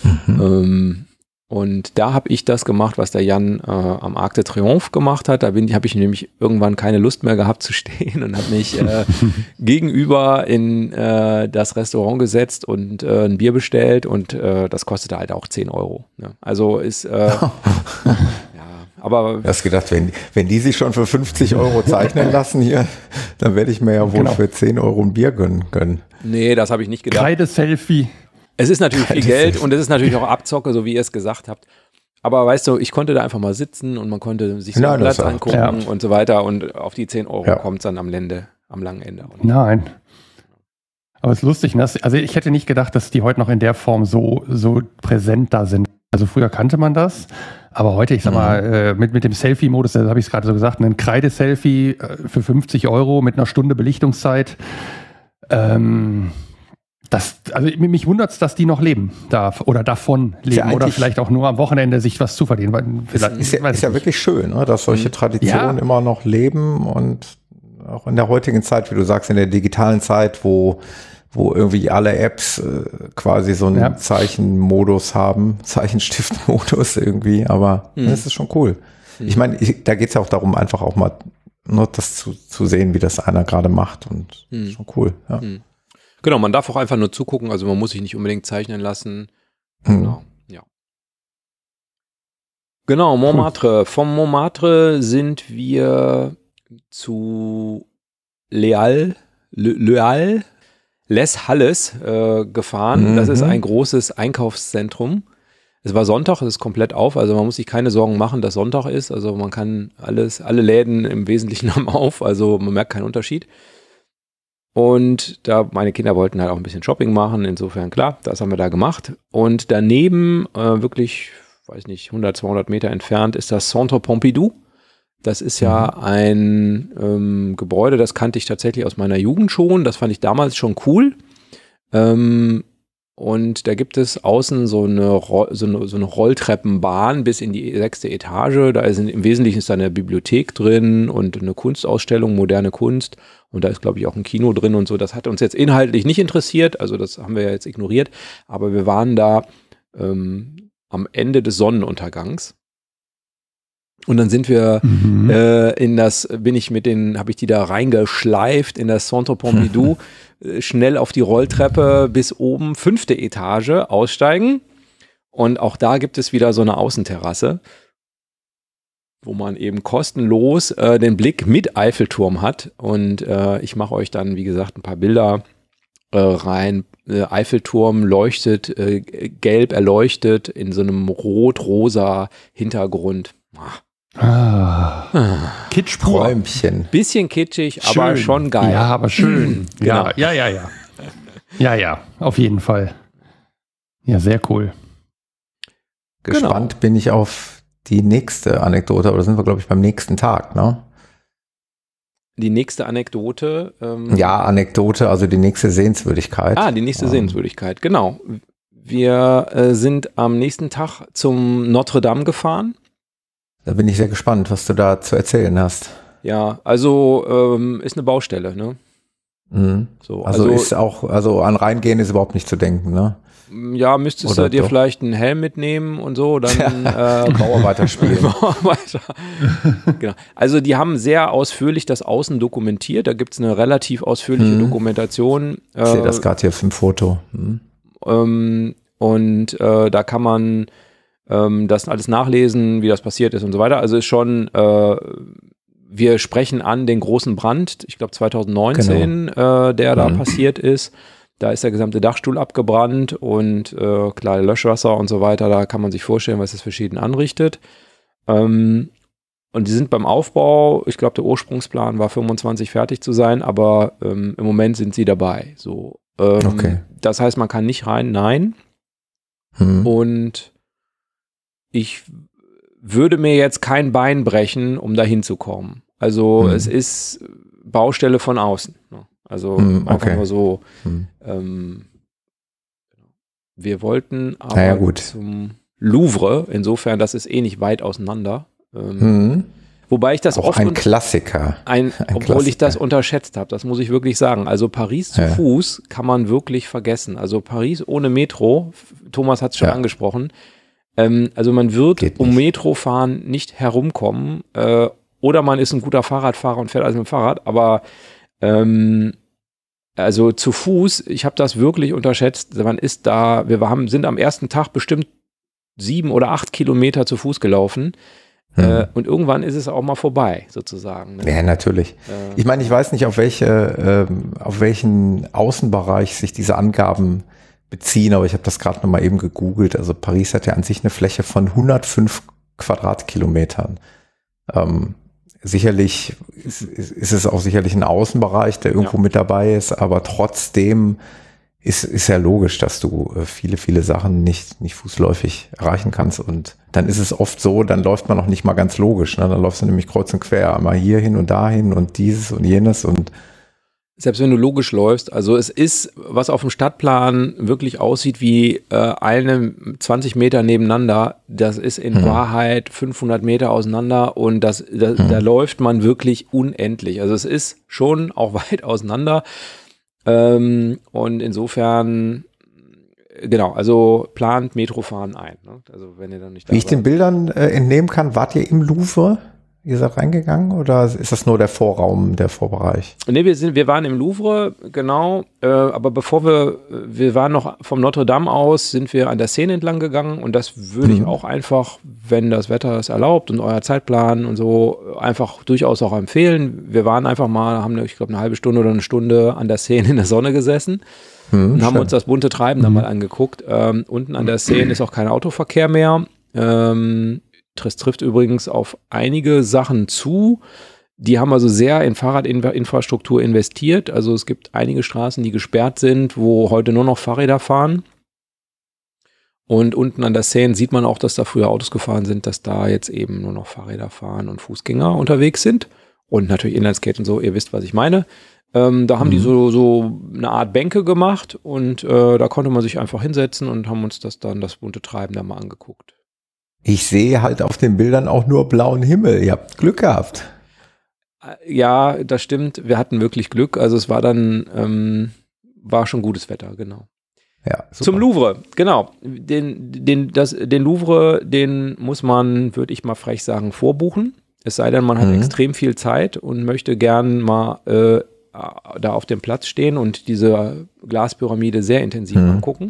C: Und da habe ich das gemacht, was der Jan am Arc de Triomphe gemacht hat. Da habe ich nämlich irgendwann keine Lust mehr gehabt zu stehen und habe mich gegenüber in das Restaurant gesetzt und ein Bier bestellt und das kostete halt auch 10 €. Ne? Also ist aber
B: du hast gedacht, wenn die sich schon für 50 € zeichnen lassen hier, dann werde ich mir ja wohl für 10 € ein Bier gönnen.
C: Nee, das habe ich nicht gedacht.
D: Kreide-Selfie.
C: Es ist natürlich viel Geld und es ist natürlich auch Abzocke, so wie ihr es gesagt habt. Aber weißt du, ich konnte da einfach mal sitzen und man konnte sich so einen Platz angucken und so weiter und auf die 10 € kommt es dann am langen Ende.
D: Nein. Aber es ist lustig, ne? Also ich hätte nicht gedacht, dass die heute noch in der Form so präsent da sind. Also früher kannte man das, Aber heute, ich sag mal, mit dem Selfie-Modus, da habe ich es gerade so gesagt, ein Kreideselfie für 50 € mit einer Stunde Belichtungszeit. Mich wundert es, dass die noch leben oder davon leben oder vielleicht auch nur am Wochenende sich was zu verdienen.
B: Ist ja wirklich schön, ne, dass solche Traditionen immer noch leben und auch in der heutigen Zeit, wie du sagst, in der digitalen Zeit, wo irgendwie alle Apps quasi so einen Zeichenmodus haben, Zeichenstiftmodus irgendwie, aber das ist schon cool. Ich meine, da geht es ja auch darum, einfach auch mal nur das zu sehen, wie das einer gerade macht und schon cool. Ja.
C: Genau, man darf auch einfach nur zugucken, also man muss sich nicht unbedingt zeichnen lassen. Genau, ja. Genau, Montmartre. Vom Montmartre sind wir zu Les Halles gefahren. Das ist ein großes Einkaufszentrum. Es war Sonntag, es ist komplett auf, also man muss sich keine Sorgen machen, dass Sonntag ist. Also man kann alle Läden im Wesentlichen haben auf, also man merkt keinen Unterschied. Und da meine Kinder wollten halt auch ein bisschen Shopping machen, insofern klar, das haben wir da gemacht. Und daneben, wirklich, weiß nicht, 100, 200 Meter entfernt, ist das Centre Pompidou. Das ist ja ein Gebäude, das kannte ich tatsächlich aus meiner Jugend schon. Das fand ich damals schon cool. Und da gibt es außen so eine Rolltreppenbahn bis in die 6. Etage. Da ist im Wesentlichen ist da eine Bibliothek drin und eine Kunstausstellung, moderne Kunst. Und da ist, glaube ich, auch ein Kino drin und so. Das hat uns jetzt inhaltlich nicht interessiert. Also das haben wir ja jetzt ignoriert. Aber wir waren da am Ende des Sonnenuntergangs. Und dann sind wir habe ich die da reingeschleift in das Centre Pompidou, schnell auf die Rolltreppe bis oben, 5. Etage, aussteigen. Und auch da gibt es wieder so eine Außenterrasse, wo man eben kostenlos den Blick mit Eiffelturm hat. Und ich mache euch dann, wie gesagt, ein paar Bilder rein. Eiffelturm leuchtet, gelb erleuchtet in so einem rot-rosa Hintergrund.
B: Kitsch pur. Träumchen.
C: Bisschen kitschig, schön. Aber schon geil.
D: Ja, aber schön. Genau. Ja. Ja, auf jeden Fall. Ja, sehr cool.
B: Gespannt bin ich auf die nächste Anekdote, aber da sind wir, glaube ich, beim nächsten Tag, ne?
C: Die nächste Anekdote.
B: Anekdote, also die nächste Sehenswürdigkeit.
C: Die nächste Sehenswürdigkeit, genau. Wir sind am nächsten Tag zum Notre Dame gefahren.
B: Da bin ich sehr gespannt, was du da zu erzählen hast.
C: Ja, also ist eine Baustelle, ne?
B: So, also ist auch, an Reingehen ist überhaupt nicht zu denken, ne?
C: Ja, müsstest du dir vielleicht einen Helm mitnehmen und so, dann
B: Bauarbeiter spielen.
C: Genau. Also die haben sehr ausführlich das Außen dokumentiert, da gibt es eine relativ ausführliche Dokumentation.
B: Ich sehe das gerade hier auf dem Foto.
C: Und da kann man das alles nachlesen, wie das passiert ist und so weiter. Also ist schon, wir sprechen an den großen Brand, ich glaube 2019, der da passiert ist. Da ist der gesamte Dachstuhl abgebrannt und klar, Löschwasser und so weiter, da kann man sich vorstellen, was das für Schäden anrichtet. Und die sind beim Aufbau, ich glaube der Ursprungsplan war 25 fertig zu sein, aber im Moment sind sie dabei. So, Das heißt, man kann nicht rein, nein. Und ich würde mir jetzt kein Bein brechen, um da hinzukommen. Also es ist Baustelle von außen. Ne? Also einfach nur so. Wir wollten aber zum Louvre, insofern, das ist eh nicht weit auseinander. Wobei ich das
B: auch ein Klassiker.
C: Obwohl ich das unterschätzt habe, das muss ich wirklich sagen. Also Paris zu Fuß kann man wirklich vergessen. Also Paris ohne Metro, Thomas hat es schon angesprochen, also man wird um Metrofahren nicht herumkommen, oder man ist ein guter Fahrradfahrer und fährt also mit dem Fahrrad, aber also zu Fuß, ich habe das wirklich unterschätzt, man ist da, sind am ersten Tag bestimmt 7 oder 8 Kilometer zu Fuß gelaufen. Und irgendwann ist es auch mal vorbei, sozusagen. Ne?
B: Ja, natürlich. Ich meine, ich weiß nicht, auf welchen Außenbereich sich diese Angaben beziehen, aber ich habe das gerade nochmal eben gegoogelt. Also Paris hat ja an sich eine Fläche von 105 Quadratkilometern. Sicherlich ist es auch sicherlich ein Außenbereich, der irgendwo mit dabei ist, aber trotzdem ist ja logisch, dass du viele Sachen nicht fußläufig erreichen kannst. Und dann ist es oft so, dann läuft man noch nicht mal ganz logisch. Ne? Dann läufst du nämlich kreuz und quer, mal hier hin und dahin und dieses und jenes. Und
C: selbst wenn du logisch läufst, also es ist, was auf dem Stadtplan wirklich aussieht wie eine 20 Meter nebeneinander, das ist in Wahrheit 500 Meter auseinander und da läuft man wirklich unendlich. Also es ist schon auch weit auseinander. Und insofern, genau, also plant Metrofahren ein. Ne? Also wenn ihr dann nicht da
B: Wie ich den Bildern entnehmen kann, wart ihr im Louvre? Ihr seid reingegangen oder ist das nur der Vorraum, der Vorbereich?
C: Nee, wir waren im Louvre, genau, aber bevor wir waren noch vom Notre Dame aus, sind wir an der Seine entlang gegangen und das würde ich auch einfach, wenn das Wetter es erlaubt und euer Zeitplan und so, einfach durchaus auch empfehlen. Wir waren einfach mal, haben, ich glaube, eine halbe Stunde oder eine Stunde an der Seine in der Sonne gesessen und haben uns das bunte Treiben dann mal angeguckt. Unten an der Seine ist auch kein Autoverkehr mehr. Das trifft übrigens auf einige Sachen zu. Die haben also sehr in Fahrradinfrastruktur investiert. Also es gibt einige Straßen, die gesperrt sind, wo heute nur noch Fahrräder fahren. Und unten an der Seine sieht man auch, dass da früher Autos gefahren sind, dass da jetzt eben nur noch Fahrräder fahren und Fußgänger unterwegs sind. Und natürlich Inlineskate und so, ihr wisst, was ich meine. Da haben die so eine Art Bänke gemacht und da konnte man sich einfach hinsetzen und haben uns das bunte Treiben da mal angeguckt.
B: Ich sehe halt auf den Bildern auch nur blauen Himmel. Ihr habt Glück gehabt.
C: Ja, das stimmt. Wir hatten wirklich Glück. Also es war dann, war schon gutes Wetter, genau.
B: Ja, super.
C: Zum Louvre, genau. Den Louvre, den muss man, würde ich mal frech sagen, vorbuchen. Es sei denn, man hat extrem viel Zeit und möchte gern mal da auf dem Platz stehen und diese Glaspyramide sehr intensiv angucken.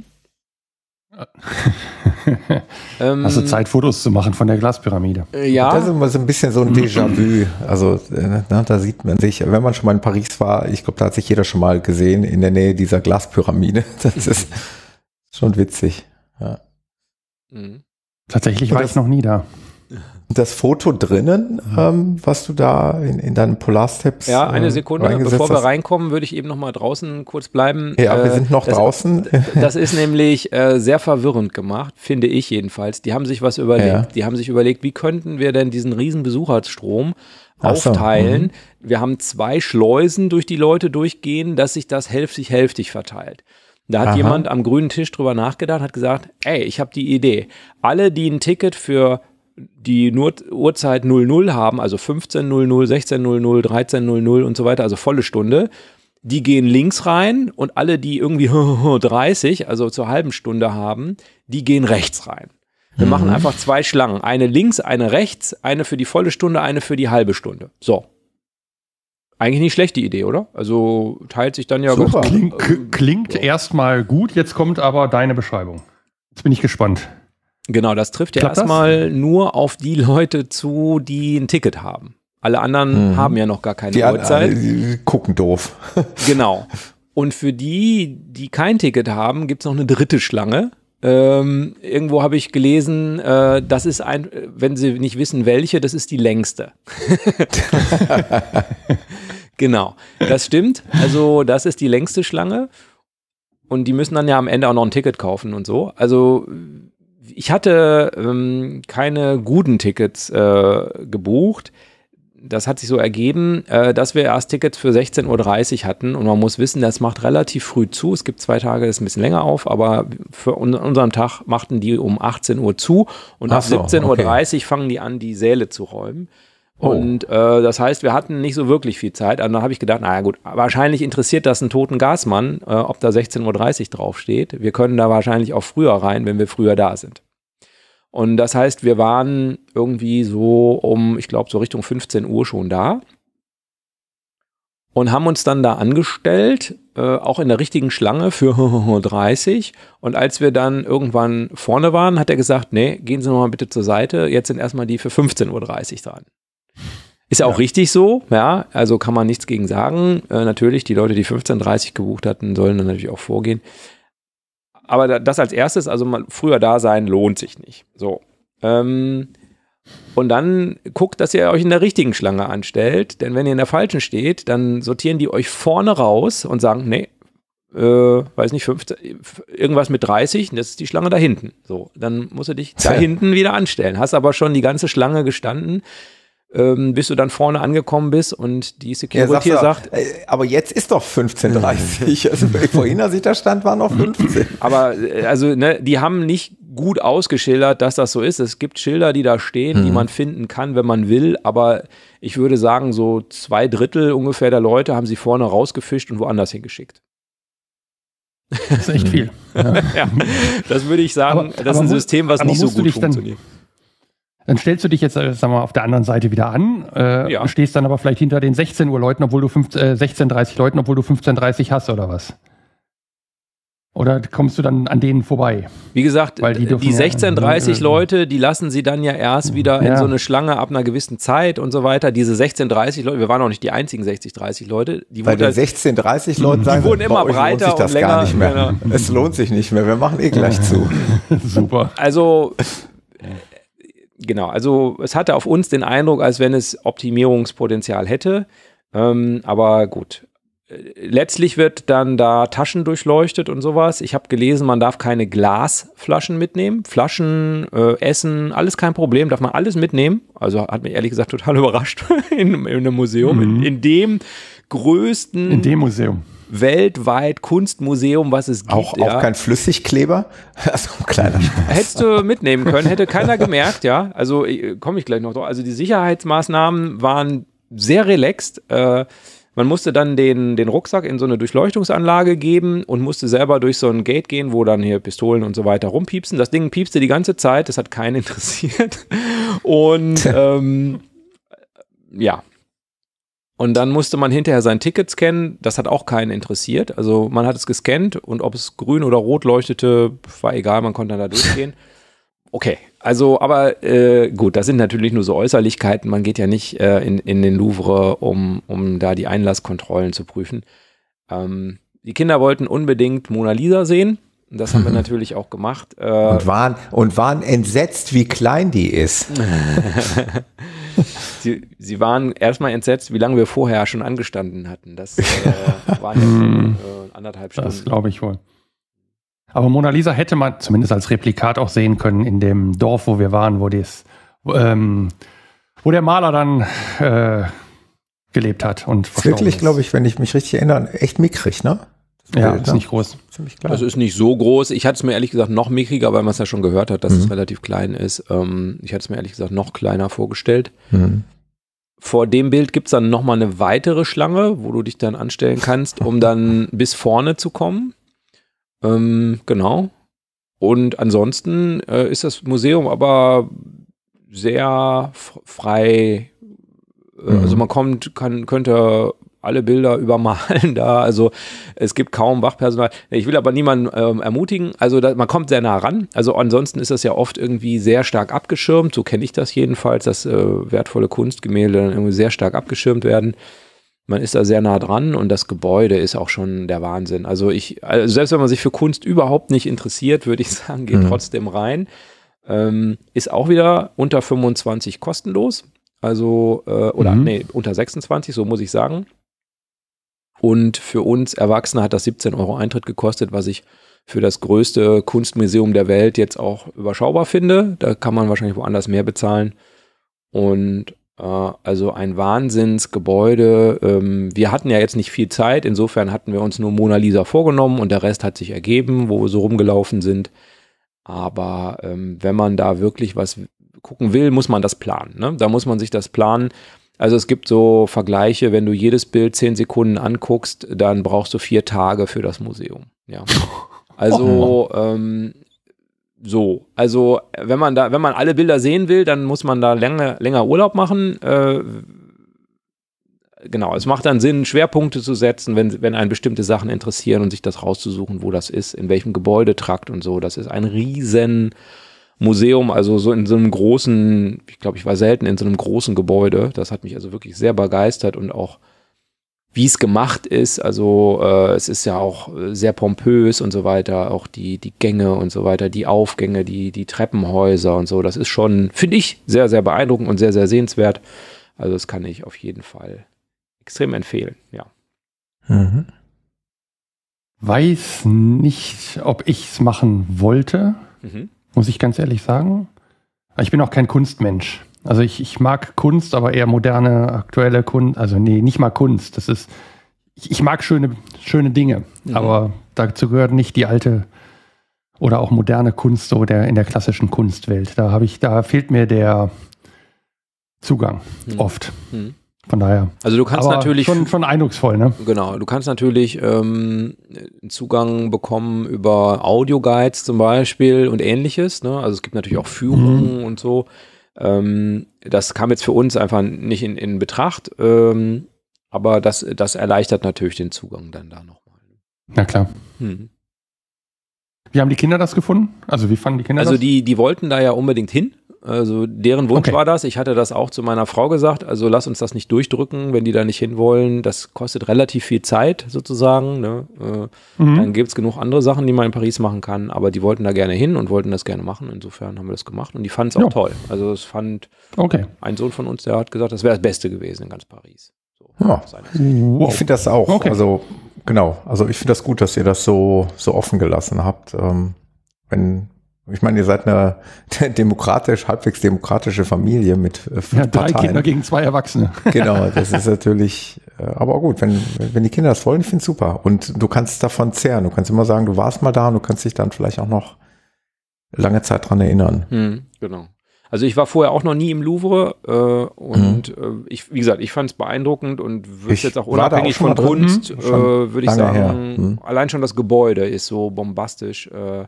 D: Hast du Zeit, Fotos zu machen von der Glaspyramide?
C: Ja.
B: Das ist immer so ein bisschen so ein Déjà-vu. Also da sieht man sich, wenn man schon mal in Paris war, ich glaube, da hat sich jeder schon mal gesehen in der Nähe dieser Glaspyramide. Das ist schon witzig. Ja.
D: Tatsächlich war ich noch nie da.
B: Das Foto drinnen, was du da in deinen Polarsteps
C: Ja, eine Sekunde, bevor wir reinkommen, würde ich eben noch mal draußen kurz bleiben.
B: Ja, wir sind noch draußen.
C: Das ist nämlich sehr verwirrend gemacht, finde ich jedenfalls. Die haben sich was überlegt. Ja. Die haben sich überlegt, wie könnten wir denn diesen riesen Besucherstrom aufteilen? Wir haben 2 Schleusen, durch die Leute durchgehen, dass sich das hälftig verteilt. Da hat jemand am grünen Tisch drüber nachgedacht, hat gesagt, ey, ich habe die Idee. Alle, die ein Ticket für die nur Uhrzeit 00 haben, also 15:00, 16:00, 13:00 und so weiter, also volle Stunde, die gehen links rein und alle, die irgendwie 30, also zur halben Stunde haben, die gehen rechts rein. Wir machen einfach 2 Schlangen, eine links, eine rechts, eine für die volle Stunde, eine für die halbe Stunde. So. Eigentlich nicht schlecht, die Idee, oder? Also teilt sich dann ja
D: super. Klingt erstmal gut, jetzt kommt aber deine Beschreibung. Jetzt bin ich gespannt.
C: Genau, das trifft ja erstmal nur auf die Leute zu, die ein Ticket haben. Alle anderen haben ja noch gar keine Uhrzeit.
B: Die gucken doof.
C: Genau. Und für die kein Ticket haben, gibt's noch eine dritte Schlange. Irgendwo habe ich gelesen, das ist wenn Sie nicht wissen, welche, das ist die längste. Genau, das stimmt. Also das ist die längste Schlange. Und die müssen dann ja am Ende auch noch ein Ticket kaufen und so. Also ich hatte keine guten Tickets gebucht. Das hat sich so ergeben, dass wir erst Tickets für 16:30 Uhr hatten. Und man muss wissen, das macht relativ früh zu. Es gibt 2 Tage, das ist ein bisschen länger auf. Aber für unseren Tag machten die um 18 Uhr zu. Und ab 17:30 Uhr fangen die an, die Säle zu räumen. Und das heißt, wir hatten nicht so wirklich viel Zeit. Und dann habe ich gedacht, naja gut, wahrscheinlich interessiert das einen toten Gasmann, ob da 16:30 Uhr draufsteht. Wir können da wahrscheinlich auch früher rein, wenn wir früher da sind. Und das heißt, wir waren irgendwie so ich glaube, so Richtung 15 Uhr schon da. Und haben uns dann da angestellt, auch in der richtigen Schlange für 30. Und als wir dann irgendwann vorne waren, hat er gesagt, nee, gehen Sie nochmal bitte zur Seite. Jetzt sind erstmal die für 15:30 Uhr dran. Ist ja auch richtig so, ja, also kann man nichts gegen sagen. Natürlich, die Leute, die 15:30 Uhr gebucht hatten, sollen dann natürlich auch vorgehen. Aber das als erstes, also mal früher da sein, lohnt sich nicht. So. Und dann guckt, dass ihr euch in der richtigen Schlange anstellt, denn wenn ihr in der falschen steht, dann sortieren die euch vorne raus und sagen, nee, weiß nicht, 15, irgendwas mit 30, das ist die Schlange da hinten. So, dann musst du dich da hinten wieder anstellen. Hast aber schon die ganze Schlange gestanden, bis du dann vorne angekommen bist und die Security sagt,
B: aber jetzt ist doch 15:30. Also vorhin, als ich da stand, waren noch 15.
C: Aber also, ne, die haben nicht gut ausgeschildert, dass das so ist. Es gibt Schilder, die da stehen, die man finden kann, wenn man will, aber ich würde sagen, so 2/3 ungefähr der Leute haben sie vorne rausgefischt und woanders hingeschickt.
D: Das ist echt viel.
C: Ja, das würde ich sagen, das ist ein System, was nicht so gut funktioniert.
D: Dann stellst du dich jetzt, sagen wir mal, auf der anderen Seite wieder an, stehst dann aber vielleicht hinter den 16 Uhr Leuten, obwohl du 16:30 Leuten, obwohl du 15:30 hast oder was? Oder kommst du dann an denen vorbei?
C: Wie gesagt, die 16:30 Leute, die lassen sie dann ja erst wieder in so eine Schlange ab einer gewissen Zeit und so weiter. Diese 16:30 Leute, wir waren auch nicht die einzigen 16:30 Leute.
B: Bei den 16:30 Leuten sagen,
C: die wurden immer breiter und länger.
B: Gar nicht mehr. Genau. Es lohnt sich nicht mehr, wir machen gleich zu.
D: Super.
C: Also, genau, also es hatte auf uns den Eindruck, als wenn es Optimierungspotenzial hätte. Aber gut. Letztlich wird dann da Taschen durchleuchtet und sowas. Ich habe gelesen, man darf keine Glasflaschen mitnehmen. Flaschen, Essen, alles kein Problem, darf man alles mitnehmen. Also hat mich ehrlich gesagt total überrascht in einem Museum, in dem größten
D: Museum
C: weltweit Kunstmuseum, was es gibt.
B: Auch kein Flüssigkleber? Also ein kleiner Spaß.
C: Hättest du mitnehmen können, hätte keiner gemerkt, ja. Also komme ich gleich noch drauf. Also die Sicherheitsmaßnahmen waren sehr relaxed. Man musste dann den Rucksack in so eine Durchleuchtungsanlage geben und musste selber durch so ein Gate gehen, wo dann hier Pistolen und so weiter rumpiepsen. Das Ding piepste die ganze Zeit, das hat keinen interessiert. Und ja. Und dann musste man hinterher sein Ticket scannen, das hat auch keinen interessiert. Also man hat es gescannt und ob es grün oder rot leuchtete, war egal, man konnte dann da durchgehen. Okay, also aber gut, das sind natürlich nur so Äußerlichkeiten. Man geht ja nicht in den Louvre, um da die Einlasskontrollen zu prüfen. Die Kinder wollten unbedingt Mona Lisa sehen. Das haben wir natürlich auch gemacht.
B: Und waren entsetzt, wie klein die ist.
C: Sie waren erstmal entsetzt, wie lange wir vorher schon angestanden hatten. Das waren ja 1,5 Stunden.
D: Das glaube ich wohl. Aber Mona Lisa hätte man zumindest als Replikat auch sehen können in dem Dorf, wo wir waren, wo der Maler dann gelebt hat und verstorben
B: wirklich, glaube ich, wenn ich mich richtig erinnere, echt mickrig, ne?
D: Ja, ist nicht groß.
B: Ziemlich klein.
C: Das ist nicht so groß. Ich hatte es mir ehrlich gesagt noch mickriger, weil man es ja schon gehört hat, dass es relativ klein ist. Ich hatte es mir ehrlich gesagt noch kleiner vorgestellt. Vor dem Bild gibt es dann nochmal eine weitere Schlange, wo du dich dann anstellen kannst, um dann bis vorne zu kommen. Genau. Und ansonsten ist das Museum aber sehr frei. Also man könnte alle Bilder übermalen da. Also es gibt kaum Wachpersonal. Ich will aber niemanden ermutigen. Also man kommt sehr nah ran. Also ansonsten ist das ja oft irgendwie sehr stark abgeschirmt. So kenne ich das jedenfalls, dass wertvolle Kunstgemälde dann irgendwie sehr stark abgeschirmt werden. Man ist da sehr nah dran und das Gebäude ist auch schon der Wahnsinn. Also selbst wenn man sich für Kunst überhaupt nicht interessiert, würde ich sagen, geht trotzdem rein. Ist auch wieder unter 25 kostenlos. Also, unter 26, so muss ich sagen. Und für uns Erwachsene hat das 17 € Eintritt gekostet, was ich für das größte Kunstmuseum der Welt jetzt auch überschaubar finde. Da kann man wahrscheinlich woanders mehr bezahlen. Und also ein Wahnsinnsgebäude. Wir hatten ja jetzt nicht viel Zeit, insofern hatten wir uns nur Mona Lisa vorgenommen und der Rest hat sich ergeben, wo wir so rumgelaufen sind. Aber wenn man da wirklich was gucken will, muss man das planen. Ne? Da muss man sich das planen. Also es gibt so Vergleiche, wenn du jedes Bild 10 Sekunden anguckst, dann brauchst du 4 Tage für das Museum. Ja. Also also wenn man alle Bilder sehen will, dann muss man da länger Urlaub machen. Genau, es macht dann Sinn, Schwerpunkte zu setzen, wenn einen bestimmte Sachen interessieren und sich das rauszusuchen, wo das ist, in welchem Gebäudetrakt und so. Das ist ein riesen Museum, also so in so einem großen, ich glaube, ich war selten in so einem großen Gebäude. Das hat mich also wirklich sehr begeistert und auch wie es gemacht ist, also es ist ja auch sehr pompös und so weiter, auch die Gänge und so weiter, die Aufgänge, die Treppenhäuser und so, das ist schon, finde ich, sehr, sehr beeindruckend und sehr, sehr sehenswert. Also das kann ich auf jeden Fall extrem empfehlen, ja.
D: weiß nicht, ob ich es machen wollte, muss ich ganz ehrlich sagen. Ich bin auch kein Kunstmensch. Also ich mag Kunst, aber eher moderne, aktuelle Kunst. Also nee, nicht mal Kunst. Das ist, ich mag schöne Dinge, aber dazu gehört nicht die alte oder auch moderne Kunst so in der klassischen Kunstwelt. Da fehlt mir der Zugang oft. Von daher.
C: Also du kannst natürlich
D: schon eindrucksvoll, ne?
C: Genau, du kannst natürlich einen Zugang bekommen über Audioguides zum Beispiel und ähnliches, ne? Also es gibt natürlich auch Führungen und so. Das kam jetzt für uns einfach nicht in Betracht, aber das erleichtert natürlich den Zugang dann da nochmal.
D: Na klar. Wie haben die Kinder das gefunden? Also wie fanden die Kinder das?
C: Also die wollten da ja unbedingt hin. Also deren Wunsch war das. Ich hatte das auch zu meiner Frau gesagt. Also lass uns das nicht durchdrücken, wenn die da nicht hinwollen. Das kostet relativ viel Zeit sozusagen. Ne? Dann gibt es genug andere Sachen, die man in Paris machen kann. Aber die wollten da gerne hin und wollten das gerne machen. Insofern haben wir das gemacht und die fanden es auch toll. Also es fand ein Sohn von uns, der hat gesagt, das wäre das Beste gewesen in ganz Paris. So,
B: wow. Ich finde das auch. Okay. Also genau. Also ich finde das gut, dass ihr das so offen gelassen habt. Ich meine, ihr seid eine halbwegs demokratische Familie mit 5
D: 3
B: Parteien.
D: Kinder gegen 2 Erwachsene.
B: Genau, das ist natürlich, aber gut, wenn die Kinder das wollen, ich finde es super. Und du kannst davon zehren. Du kannst immer sagen, du warst mal da und du kannst dich dann vielleicht auch noch lange Zeit dran erinnern.
C: Genau. Also ich war vorher auch noch nie im Louvre und wie gesagt, ich fand es beeindruckend und würde jetzt auch unabhängig von Kunst, würde ich sagen, allein schon das Gebäude ist so bombastisch.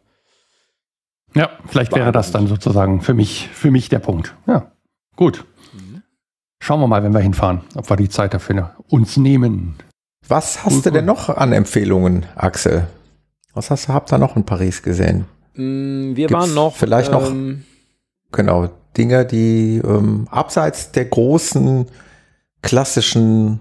D: Ja, vielleicht wäre das dann sozusagen für mich der Punkt. Ja, gut. Schauen wir mal, wenn wir hinfahren, ob wir die Zeit dafür uns nehmen.
B: Was hast du denn noch an Empfehlungen, Axel? Habt ihr noch in Paris gesehen?
C: Wir waren noch
B: vielleicht noch genau Dinge, die abseits der großen klassischen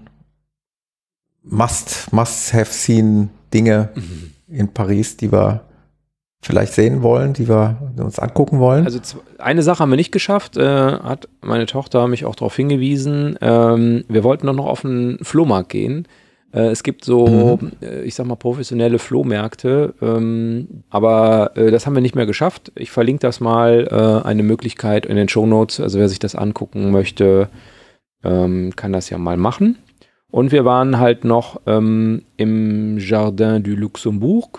B: Must-have-seen-Dinge in Paris, die wir vielleicht sehen wollen, die wir uns angucken wollen?
C: Also eine Sache haben wir nicht geschafft, hat meine Tochter mich auch darauf hingewiesen. Wir wollten doch noch auf einen Flohmarkt gehen. Es gibt so, ich sag mal, professionelle Flohmärkte, aber das haben wir nicht mehr geschafft. Ich verlinke das mal, eine Möglichkeit in den Shownotes. Also wer sich das angucken möchte, kann das ja mal machen. Und wir waren halt noch im Jardin du Luxembourg.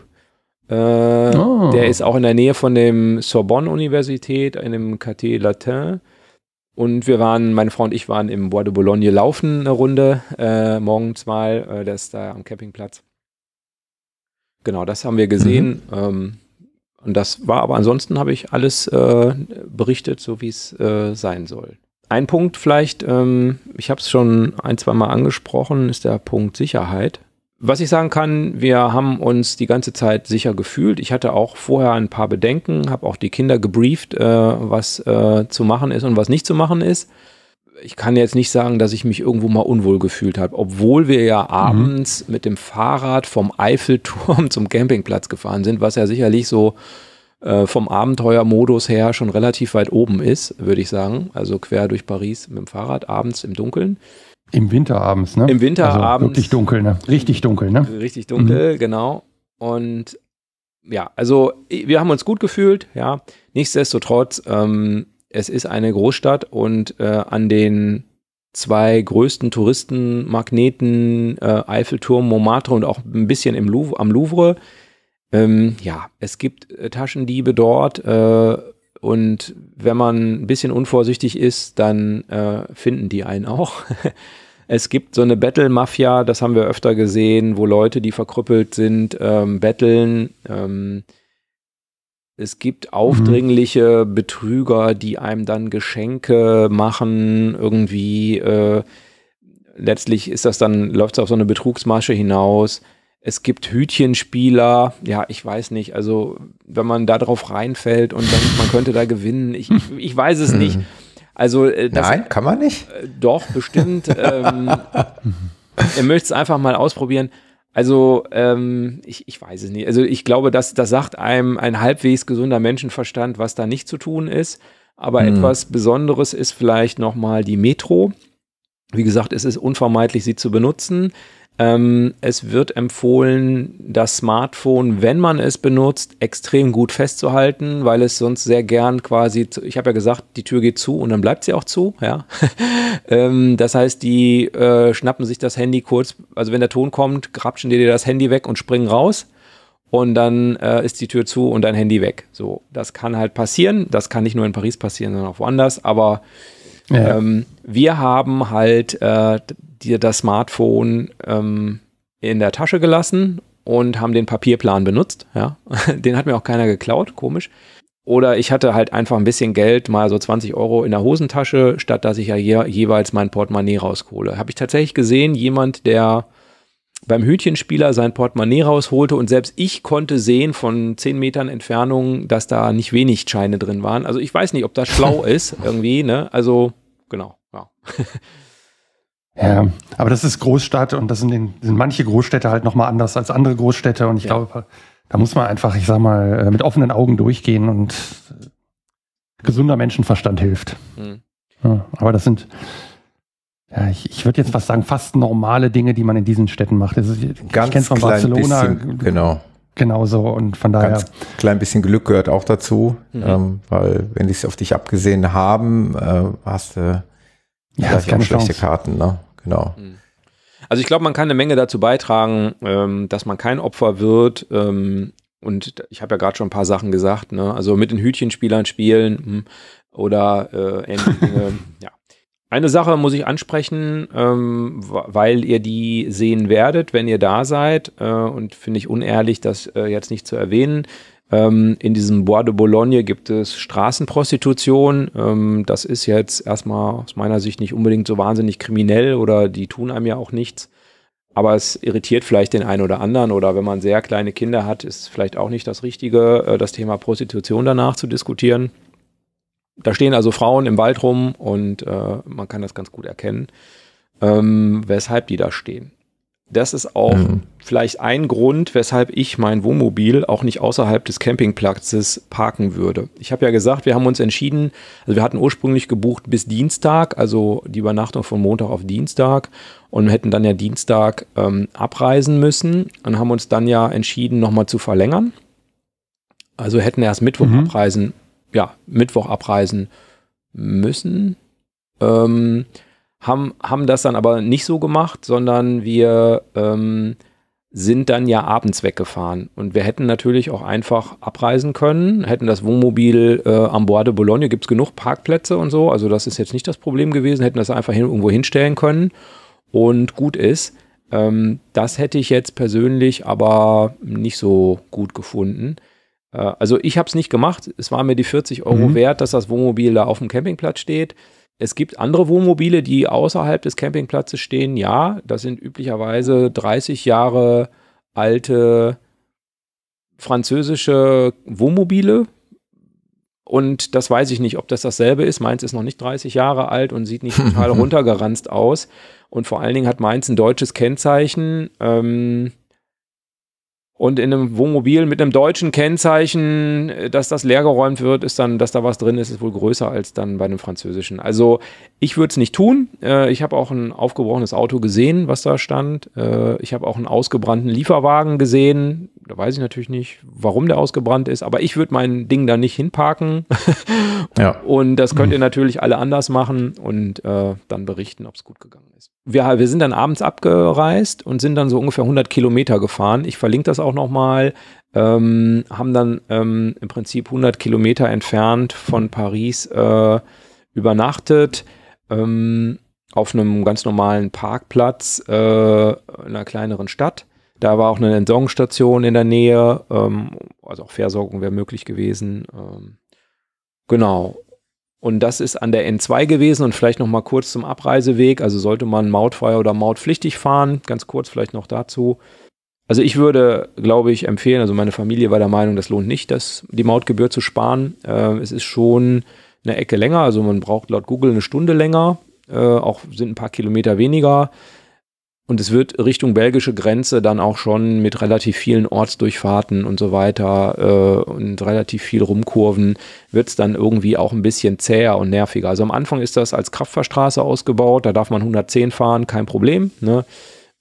C: Der ist auch in der Nähe von dem Sorbonne-Universität, einem Quartier Latin. Und meine Frau und ich waren im Bois de Boulogne laufen eine Runde, morgens mal, der ist da am Campingplatz. Genau, das haben wir gesehen. Und das war, aber ansonsten habe ich alles berichtet, so wie es sein soll. Ein Punkt vielleicht, ich habe es schon 1-2 Mal angesprochen, ist der Punkt Sicherheit. Was ich sagen kann, wir haben uns die ganze Zeit sicher gefühlt. Ich hatte auch vorher ein paar Bedenken, habe auch die Kinder gebrieft, was zu machen ist und was nicht zu machen ist. Ich kann jetzt nicht sagen, dass ich mich irgendwo mal unwohl gefühlt habe, obwohl wir ja abends mit dem Fahrrad vom Eiffelturm zum Campingplatz gefahren sind, was ja sicherlich so vom Abenteuermodus her schon relativ weit oben ist, würde ich sagen. Also quer durch Paris mit dem Fahrrad abends im Dunkeln.
D: Im Winter abends, ne?
C: Im Winter abends.
D: Wirklich dunkel, ne? Richtig dunkel, ne?
C: Richtig dunkel, genau. Und ja, also wir haben uns gut gefühlt, ja. Nichtsdestotrotz, es ist eine Großstadt und an den 2 größten Touristenmagneten, Eiffelturm, Montmartre und auch ein bisschen am Louvre, es gibt Taschendiebe dort und wenn man ein bisschen unvorsichtig ist, dann finden die einen auch. Es gibt so eine Battle-Mafia, das haben wir öfter gesehen, wo Leute, die verkrüppelt sind, betteln. Es gibt aufdringliche Betrüger, die einem dann Geschenke machen, irgendwie. Letztlich läuft es auf so eine Betrugsmasche hinaus. Es gibt Hütchenspieler, ja, ich weiß nicht, also wenn man da drauf reinfällt und dann man könnte da gewinnen, ich weiß es nicht. Also
B: nein, kann man nicht?
C: Doch, bestimmt. Ihr möchtet es einfach mal ausprobieren. Also ich weiß es nicht. Also ich glaube, das sagt einem ein halbwegs gesunder Menschenverstand, was da nicht zu tun ist. Aber etwas Besonderes ist vielleicht nochmal die Metro. Wie gesagt, es ist unvermeidlich, sie zu benutzen. Es wird empfohlen, das Smartphone, wenn man es benutzt, extrem gut festzuhalten, weil es sonst sehr gern quasi, ich habe ja gesagt, die Tür geht zu und dann bleibt sie auch zu. Ja. Das heißt, die schnappen sich das Handy kurz, also wenn der Ton kommt, grapschen dir das Handy weg und springen raus und dann ist die Tür zu und dein Handy weg. So, das kann halt passieren. Das kann nicht nur in Paris passieren, sondern auch woanders, aber wir haben halt dir das Smartphone in der Tasche gelassen und haben den Papierplan benutzt. Ja. Den hat mir auch keiner geklaut, komisch. Oder ich hatte halt einfach ein bisschen Geld, mal so 20 € in der Hosentasche, statt dass ich ja jeweils mein Portemonnaie raushole. Habe ich tatsächlich gesehen, jemand, der beim Hütchenspieler sein Portemonnaie rausholte und selbst ich konnte sehen von 10 Metern Entfernung, dass da nicht wenig Scheine drin waren. Also ich weiß nicht, ob das schlau ist irgendwie, ne? Also genau, ja.
D: Ja, aber das ist Großstadt und das sind manche Großstädte halt nochmal anders als andere Großstädte und ich glaube, da muss man einfach, ich sag mal, mit offenen Augen durchgehen und gesunder Menschenverstand hilft. Ja, aber das sind, ja, ich würde jetzt fast sagen, fast normale Dinge, die man in diesen Städten macht. Das ist, ich kenne es von Barcelona.
B: Bisschen, genau.
D: Genauso und von daher.
B: Ganz klein bisschen Glück gehört auch dazu, weil wenn die es auf dich abgesehen haben, hast du vielleicht auch schlechte Karten, ne? Genau.
C: Also ich glaube, man kann eine Menge dazu beitragen, dass man kein Opfer wird. Und ich habe ja gerade schon ein paar Sachen gesagt, ne? Also mit den Hütchenspielern spielen oder ähnliche Dinge. Ja. Eine Sache muss ich ansprechen, weil ihr die sehen werdet, wenn ihr da seid. Und finde ich unehrlich, das jetzt nicht zu erwähnen. In diesem Bois de Boulogne gibt es Straßenprostitution. Das ist jetzt erstmal aus meiner Sicht nicht unbedingt so wahnsinnig kriminell oder die tun einem ja auch nichts. Aber es irritiert vielleicht den einen oder anderen oder wenn man sehr kleine Kinder hat, ist vielleicht auch nicht das Richtige, das Thema Prostitution danach zu diskutieren. Da stehen also Frauen im Wald rum und man kann das ganz gut erkennen, weshalb die da stehen. Das ist auch vielleicht ein Grund, weshalb ich mein Wohnmobil auch nicht außerhalb des Campingplatzes parken würde. Ich habe ja gesagt, wir haben uns entschieden, also wir hatten ursprünglich gebucht bis Dienstag, also die Übernachtung von Montag auf Dienstag und hätten dann ja Dienstag abreisen müssen und haben uns dann ja entschieden, nochmal zu verlängern. Also hätten erst Mittwoch abreisen müssen. Haben das dann aber nicht so gemacht, sondern wir sind dann ja abends weggefahren. Und wir hätten natürlich auch einfach abreisen können, hätten das Wohnmobil am Bois de Boulogne, gibt es genug Parkplätze und so, also das ist jetzt nicht das Problem gewesen, hätten das einfach irgendwo hinstellen können und gut ist. Das hätte ich jetzt persönlich aber nicht so gut gefunden. Also ich habe es nicht gemacht, es war mir die 40 € wert, dass das Wohnmobil da auf dem Campingplatz steht. Es gibt andere Wohnmobile, die außerhalb des Campingplatzes stehen. Ja, das sind üblicherweise 30 Jahre alte französische Wohnmobile. Und das weiß ich nicht, ob das dasselbe ist. Meins ist noch nicht 30 Jahre alt und sieht nicht total runtergeranzt aus. Und vor allen Dingen hat meins ein deutsches Kennzeichen. Und in einem Wohnmobil mit einem deutschen Kennzeichen, dass das leergeräumt wird, ist dann, dass da was drin ist, ist wohl größer als dann bei einem französischen. Also ich würde es nicht tun. Ich habe auch ein aufgebrochenes Auto gesehen, was da stand. Ich habe auch einen ausgebrannten Lieferwagen gesehen. Da weiß ich natürlich nicht, warum der ausgebrannt ist, aber ich würde mein Ding da nicht hinparken. Ja. Und das könnt ihr natürlich alle anders machen und dann berichten, ob es gut gegangen ist. Wir sind dann abends abgereist und sind dann so ungefähr 100 Kilometer gefahren. Ich verlinke das auch nochmal. Haben dann im Prinzip 100 Kilometer entfernt von Paris übernachtet. Auf einem ganz normalen Parkplatz in einer kleineren Stadt. Da war auch eine Entsorgungsstation in der Nähe. Also auch Versorgung wäre möglich gewesen. Genau. Und das ist an der N2 gewesen und vielleicht noch mal kurz zum Abreiseweg. Also sollte man mautfrei oder mautpflichtig fahren. Ganz kurz vielleicht noch dazu. Also ich würde, glaube ich, empfehlen, also meine Familie war der Meinung, das lohnt nicht, die Mautgebühr zu sparen. Es ist schon eine Ecke länger. Also man braucht laut Google eine Stunde länger. Auch sind ein paar Kilometer weniger. Und es wird Richtung belgische Grenze dann auch schon mit relativ vielen Ortsdurchfahrten und so weiter und relativ viel Rumkurven wird es dann irgendwie auch ein bisschen zäher und nerviger. Also am Anfang ist das als Kraftfahrstraße ausgebaut, da darf man 110 fahren, kein Problem. Ne?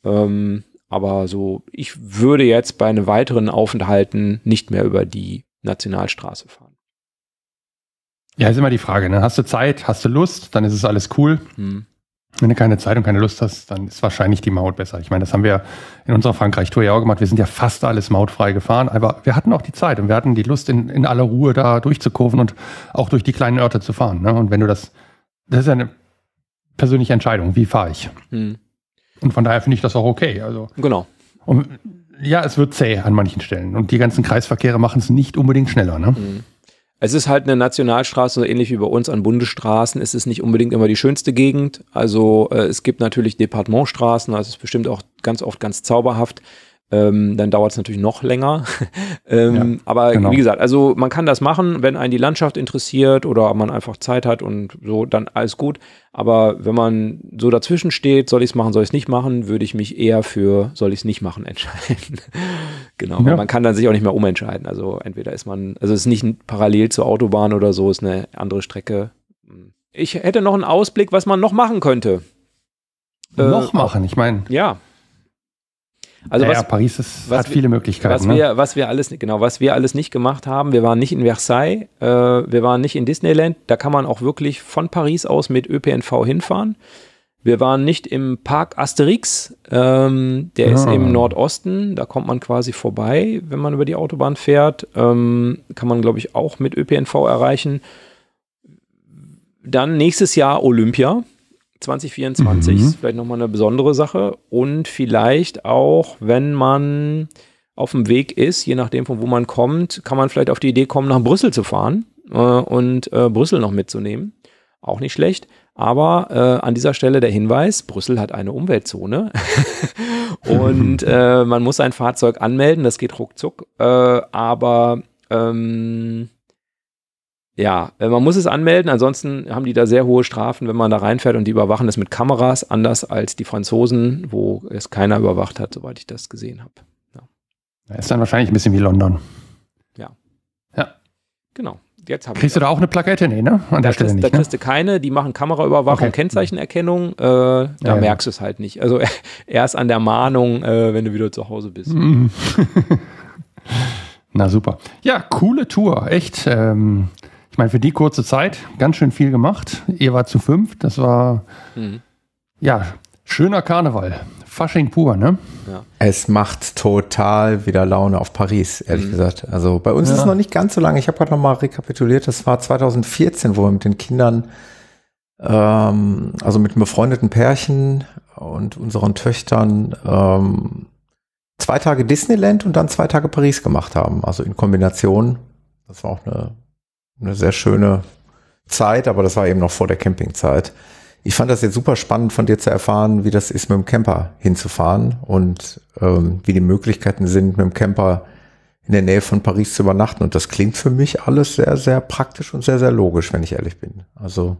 C: Aber so, ich würde jetzt bei einem weiteren Aufenthalten nicht mehr über die Nationalstraße fahren.
D: Ja, ist immer die Frage, ne? Hast du Zeit, hast du Lust, dann ist es alles cool. Wenn du keine Zeit und keine Lust hast, dann ist wahrscheinlich die Maut besser. Ich meine, das haben wir in unserer Frankreich-Tour ja auch gemacht. Wir sind ja fast alles mautfrei gefahren, aber wir hatten auch die Zeit und wir hatten die Lust, in aller Ruhe da durchzukurven und auch durch die kleinen Orte zu fahren. Ne? Und wenn du das ist ja eine persönliche Entscheidung, wie fahre ich? Und von daher finde ich das auch okay. Also,
C: genau.
D: Und ja, es wird zäh an manchen Stellen und die ganzen Kreisverkehre machen es nicht unbedingt schneller. Ne?
C: Es ist halt eine Nationalstraße, so ähnlich wie bei uns an Bundesstraßen. Es ist nicht unbedingt immer die schönste Gegend. Also es gibt natürlich Departementstraßen, das ist bestimmt auch ganz oft ganz zauberhaft. Dann dauert es natürlich noch länger. Aber genau. Wie gesagt, also man kann das machen, wenn einen die Landschaft interessiert oder man einfach Zeit hat und so, dann alles gut. Aber wenn man so dazwischen steht, soll ich es machen, soll ich es nicht machen, würde ich mich eher für soll ich es nicht machen entscheiden. Genau, weil man kann dann sich auch nicht mehr umentscheiden. Also entweder ist man, also es ist nicht parallel zur Autobahn oder so, ist eine andere Strecke. Ich hätte noch einen Ausblick, was man noch machen könnte.
D: Noch machen, ich meine.
C: Ja. Also
D: Paris hat viele Möglichkeiten.
C: Was wir alles nicht gemacht haben, wir waren nicht in Versailles, wir waren nicht in Disneyland, da kann man auch wirklich von Paris aus mit ÖPNV hinfahren. Wir waren nicht im Park Asterix, der ist im Nordosten, da kommt man quasi vorbei, wenn man über die Autobahn fährt, kann man glaube ich auch mit ÖPNV erreichen. Dann nächstes Jahr Olympia. 2024 ist vielleicht nochmal eine besondere Sache und vielleicht auch, wenn man auf dem Weg ist, je nachdem von wo man kommt, kann man vielleicht auf die Idee kommen, nach Brüssel zu fahren und Brüssel noch mitzunehmen. Auch nicht schlecht, aber an dieser Stelle der Hinweis, Brüssel hat eine Umweltzone und man muss sein Fahrzeug anmelden, das geht ruckzuck, aber ja, man muss es anmelden, ansonsten haben die da sehr hohe Strafen, wenn man da reinfährt und die überwachen das mit Kameras, anders als die Franzosen, wo es keiner überwacht hat, soweit ich das gesehen habe. Ja.
D: Ist dann wahrscheinlich ein bisschen wie London.
C: Ja. Genau.
D: Kriegst du da auch eine Plakette? Nee, ne? An der Stelle nicht.
C: Da kriegst du keine, die machen Kameraüberwachung, Kennzeichenerkennung, da merkst du es halt nicht. Also erst an der Mahnung, wenn du wieder zu Hause bist.
D: Na super. Ja, coole Tour, echt. Ich meine, für die kurze Zeit ganz schön viel gemacht. Ihr wart zu 5, das war schöner Karneval. Fasching pur, ne?
B: Ja. Es macht total wieder Laune auf Paris, ehrlich gesagt. Also bei uns ist es noch nicht ganz so lange. Ich habe gerade noch mal rekapituliert, das war 2014, wo wir mit den Kindern, also mit einem befreundeten Pärchen und unseren Töchtern 2 Tage Disneyland und dann 2 Tage Paris gemacht haben. Also in Kombination. Das war auch eine sehr schöne Zeit, aber das war eben noch vor der Campingzeit. Ich fand das jetzt super spannend von dir zu erfahren, wie das ist, mit dem Camper hinzufahren und wie die Möglichkeiten sind, mit dem Camper in der Nähe von Paris zu übernachten. Und das klingt für mich alles sehr, sehr praktisch und sehr, sehr logisch, wenn ich ehrlich bin. Also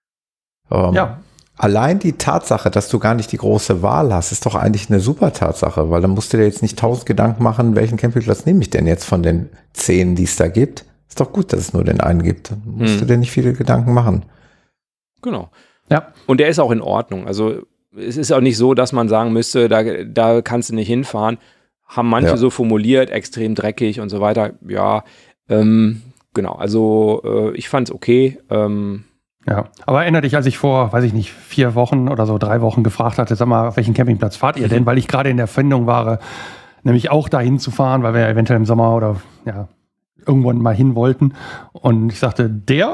B: allein die Tatsache, dass du gar nicht die große Wahl hast, ist doch eigentlich eine super Tatsache, weil dann musst du dir jetzt nicht 1000 Gedanken machen, welchen Campingplatz nehme ich denn jetzt von den 10, die es da gibt. Ist doch gut, dass es nur den einen gibt. Dann musst du dir nicht viele Gedanken machen.
C: Genau. Ja. Und der ist auch in Ordnung. Also es ist auch nicht so, dass man sagen müsste, da kannst du nicht hinfahren. Haben manche so formuliert, extrem dreckig und so weiter. Ja, genau. Also ich fand es okay.
D: Ja, aber erinnere dich, als ich vor, 4 Wochen oder so, 3 Wochen gefragt hatte, sag mal, auf welchen Campingplatz fahrt ihr denn? Weil ich gerade in der Findung war, nämlich auch dahin zu fahren, weil wir eventuell im Sommer oder irgendwann mal hin wollten. Und ich sagte, der.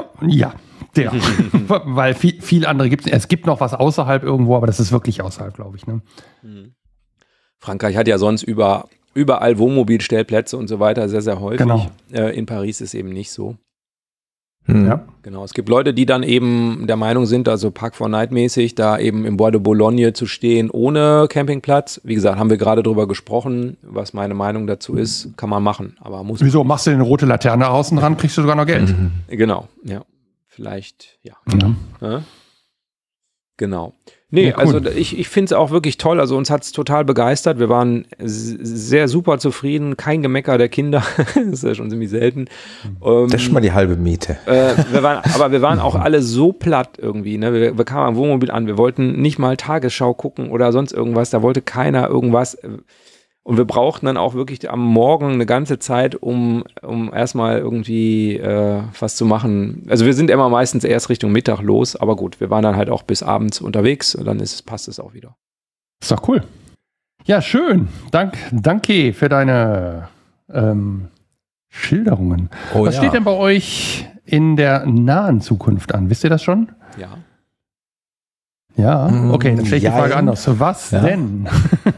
D: Weil viel andere gibt es. Es gibt noch was außerhalb irgendwo, aber das ist wirklich außerhalb, glaube ich. Ne?
C: Frankreich hat ja sonst überall Wohnmobilstellplätze und so weiter, sehr, sehr häufig.
D: Genau.
C: In Paris ist eben nicht so.
D: Ja.
C: Genau, es gibt Leute, die dann eben der Meinung sind, also Park 4 Night mäßig, da eben im Bois de Boulogne zu stehen ohne Campingplatz. Wie gesagt, haben wir gerade drüber gesprochen, was meine Meinung dazu ist, kann man machen, aber muss.
D: Wieso, machst du eine rote Laterne außen dran, kriegst du sogar noch Geld.
C: Genau, ja. Vielleicht, ja. Genau. Nee,
B: ja, cool.
C: Also ich finde es auch wirklich toll. Also uns hat es total begeistert. Wir waren sehr super zufrieden. Kein Gemecker der Kinder. Das ist ja schon ziemlich selten.
B: Das ist schon mal die halbe Miete.
C: Wir waren auch alle so platt irgendwie. Ne? Wir kamen am Wohnmobil an. Wir wollten nicht mal Tagesschau gucken oder sonst irgendwas. Da wollte keiner irgendwas. Und wir brauchten dann auch wirklich am Morgen eine ganze Zeit, um erstmal irgendwie was zu machen. Also wir sind immer meistens erst Richtung Mittag los, aber gut, wir waren dann halt auch bis abends unterwegs und dann passt es auch wieder.
D: Ist doch cool. Ja, schön. Danke für deine Schilderungen. Was steht denn bei euch in der nahen Zukunft an? Wisst ihr das schon?
C: Ja.
D: Ja, okay, dann stelle ich die Frage anders. Was denn?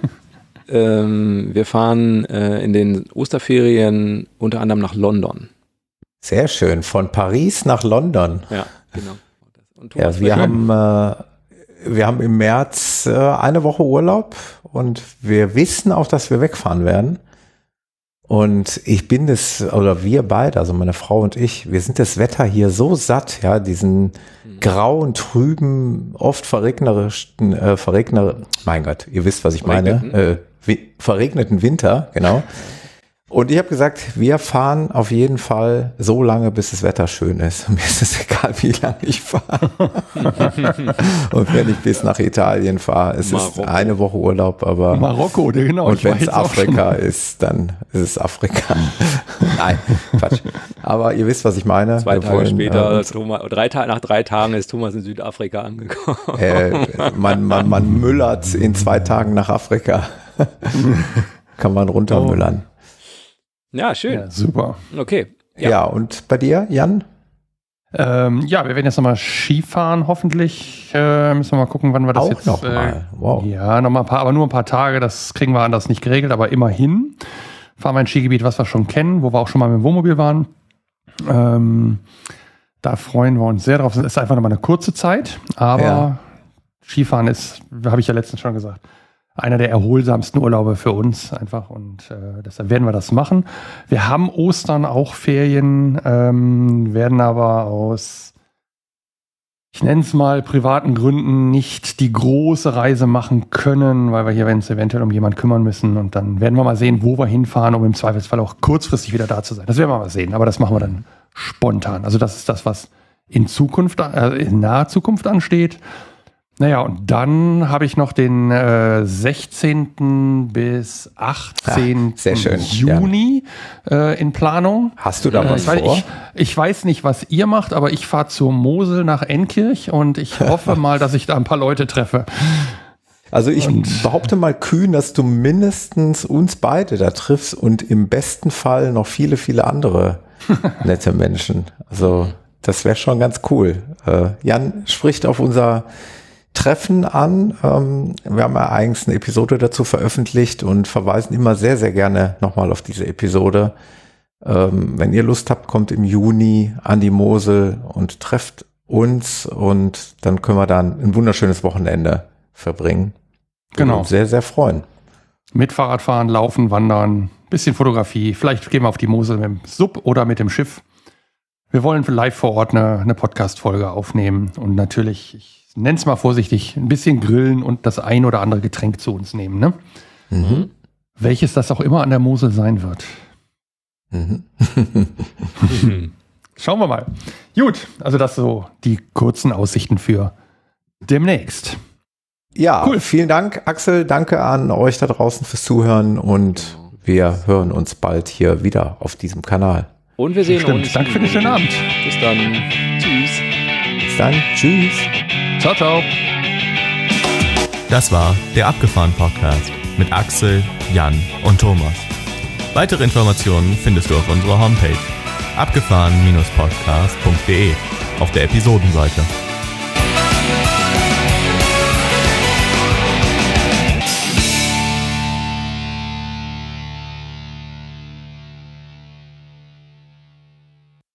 C: Wir fahren in den Osterferien unter anderem nach London.
B: Sehr schön, von Paris nach London.
C: Ja, genau. Und
B: ja, wir haben im März eine Woche Urlaub und wir wissen auch, dass wir wegfahren werden. Und wir beide, also meine Frau und ich, wir sind das Wetter hier so satt, ja, diesen grauen, trüben, oft verregneten, mein Gott, ihr wisst, was ich meine, verregneten Winter, genau. Und ich habe gesagt, wir fahren auf jeden Fall so lange, bis das Wetter schön ist. Mir ist es egal, wie lange ich fahre. Und wenn ich bis nach Italien fahre, es ist eine Woche Urlaub, aber
D: Marokko, genau.
B: Und wenn es Afrika ist, dann ist es Afrika. Nein, Quatsch. Aber ihr wisst, was ich meine.
C: 2 Tage später, nach 3 Tagen ist Thomas in Südafrika angekommen.
B: Man müllert in 2 Tagen nach Afrika. Kann man runtermüllern.
C: Ja, schön.
D: Ja, super.
C: Okay.
B: Ja, und bei dir, Jan?
D: Ja, wir werden jetzt nochmal Skifahren, hoffentlich. Müssen wir mal gucken, wann wir das
B: auch
D: jetzt...
B: noch mal. Wow.
D: Ja, nochmal aber nur ein paar Tage. Das kriegen wir anders nicht geregelt, aber immerhin fahren wir ein Skigebiet, was wir schon kennen, wo wir auch schon mal mit dem Wohnmobil waren. Da freuen wir uns sehr drauf. Es ist einfach nochmal eine kurze Zeit, aber Skifahren ist, habe ich ja letztens schon gesagt, einer der erholsamsten Urlaube für uns einfach und deshalb werden wir das machen. Wir haben Ostern auch Ferien, werden aber aus, ich nenne es mal, privaten Gründen nicht die große Reise machen können, weil wir hier uns eventuell um jemanden kümmern müssen und dann werden wir mal sehen, wo wir hinfahren, um im Zweifelsfall auch kurzfristig wieder da zu sein. Das werden wir mal sehen, aber das machen wir dann spontan. Also das ist das, was in naher Zukunft ansteht. Naja, und dann habe ich noch den 16. bis 18. Juni in Planung.
B: Hast du da was vor?
D: Ich weiß nicht, was ihr macht, aber ich fahre zur Mosel nach Enkirch und ich hoffe mal, dass ich da ein paar Leute treffe.
B: Also ich behaupte mal kühn, dass du mindestens uns beide da triffst und im besten Fall noch viele, viele andere nette Menschen. Also das wäre schon ganz cool. Jan spricht auf unser Treffen an. Wir haben ja eigens eine Episode dazu veröffentlicht und verweisen immer sehr, sehr gerne nochmal auf diese Episode. Wenn ihr Lust habt, kommt im Juni an die Mosel und trefft uns und dann können wir dann ein wunderschönes Wochenende verbringen.
D: Genau.
B: Und sehr, sehr freuen.
D: Mit Fahrradfahren, Laufen, Wandern, bisschen Fotografie. Vielleicht gehen wir auf die Mosel mit dem Sub oder mit dem Schiff. Wir wollen live vor Ort eine Podcast-Folge aufnehmen und natürlich, ich nenne es mal vorsichtig, ein bisschen grillen und das ein oder andere Getränk zu uns nehmen. Ne?
B: Mhm.
D: Welches das auch immer an der Mosel sein wird.
B: Mhm.
D: Schauen wir mal. Gut, also das so die kurzen Aussichten für demnächst.
B: Ja, cool. Vielen Dank, Axel. Danke an euch da draußen fürs Zuhören und wir hören uns bald hier wieder auf diesem Kanal.
C: Und wir sehen uns.
D: Danke für den schönen Abend.
C: Bis dann. Tschüss.
B: Bis dann. Tschüss.
D: Ciao, ciao.
A: Das war der Abgefahren-Podcast mit Axel, Jan und Thomas. Weitere Informationen findest du auf unserer Homepage abgefahren-podcast.de auf der Episodenseite.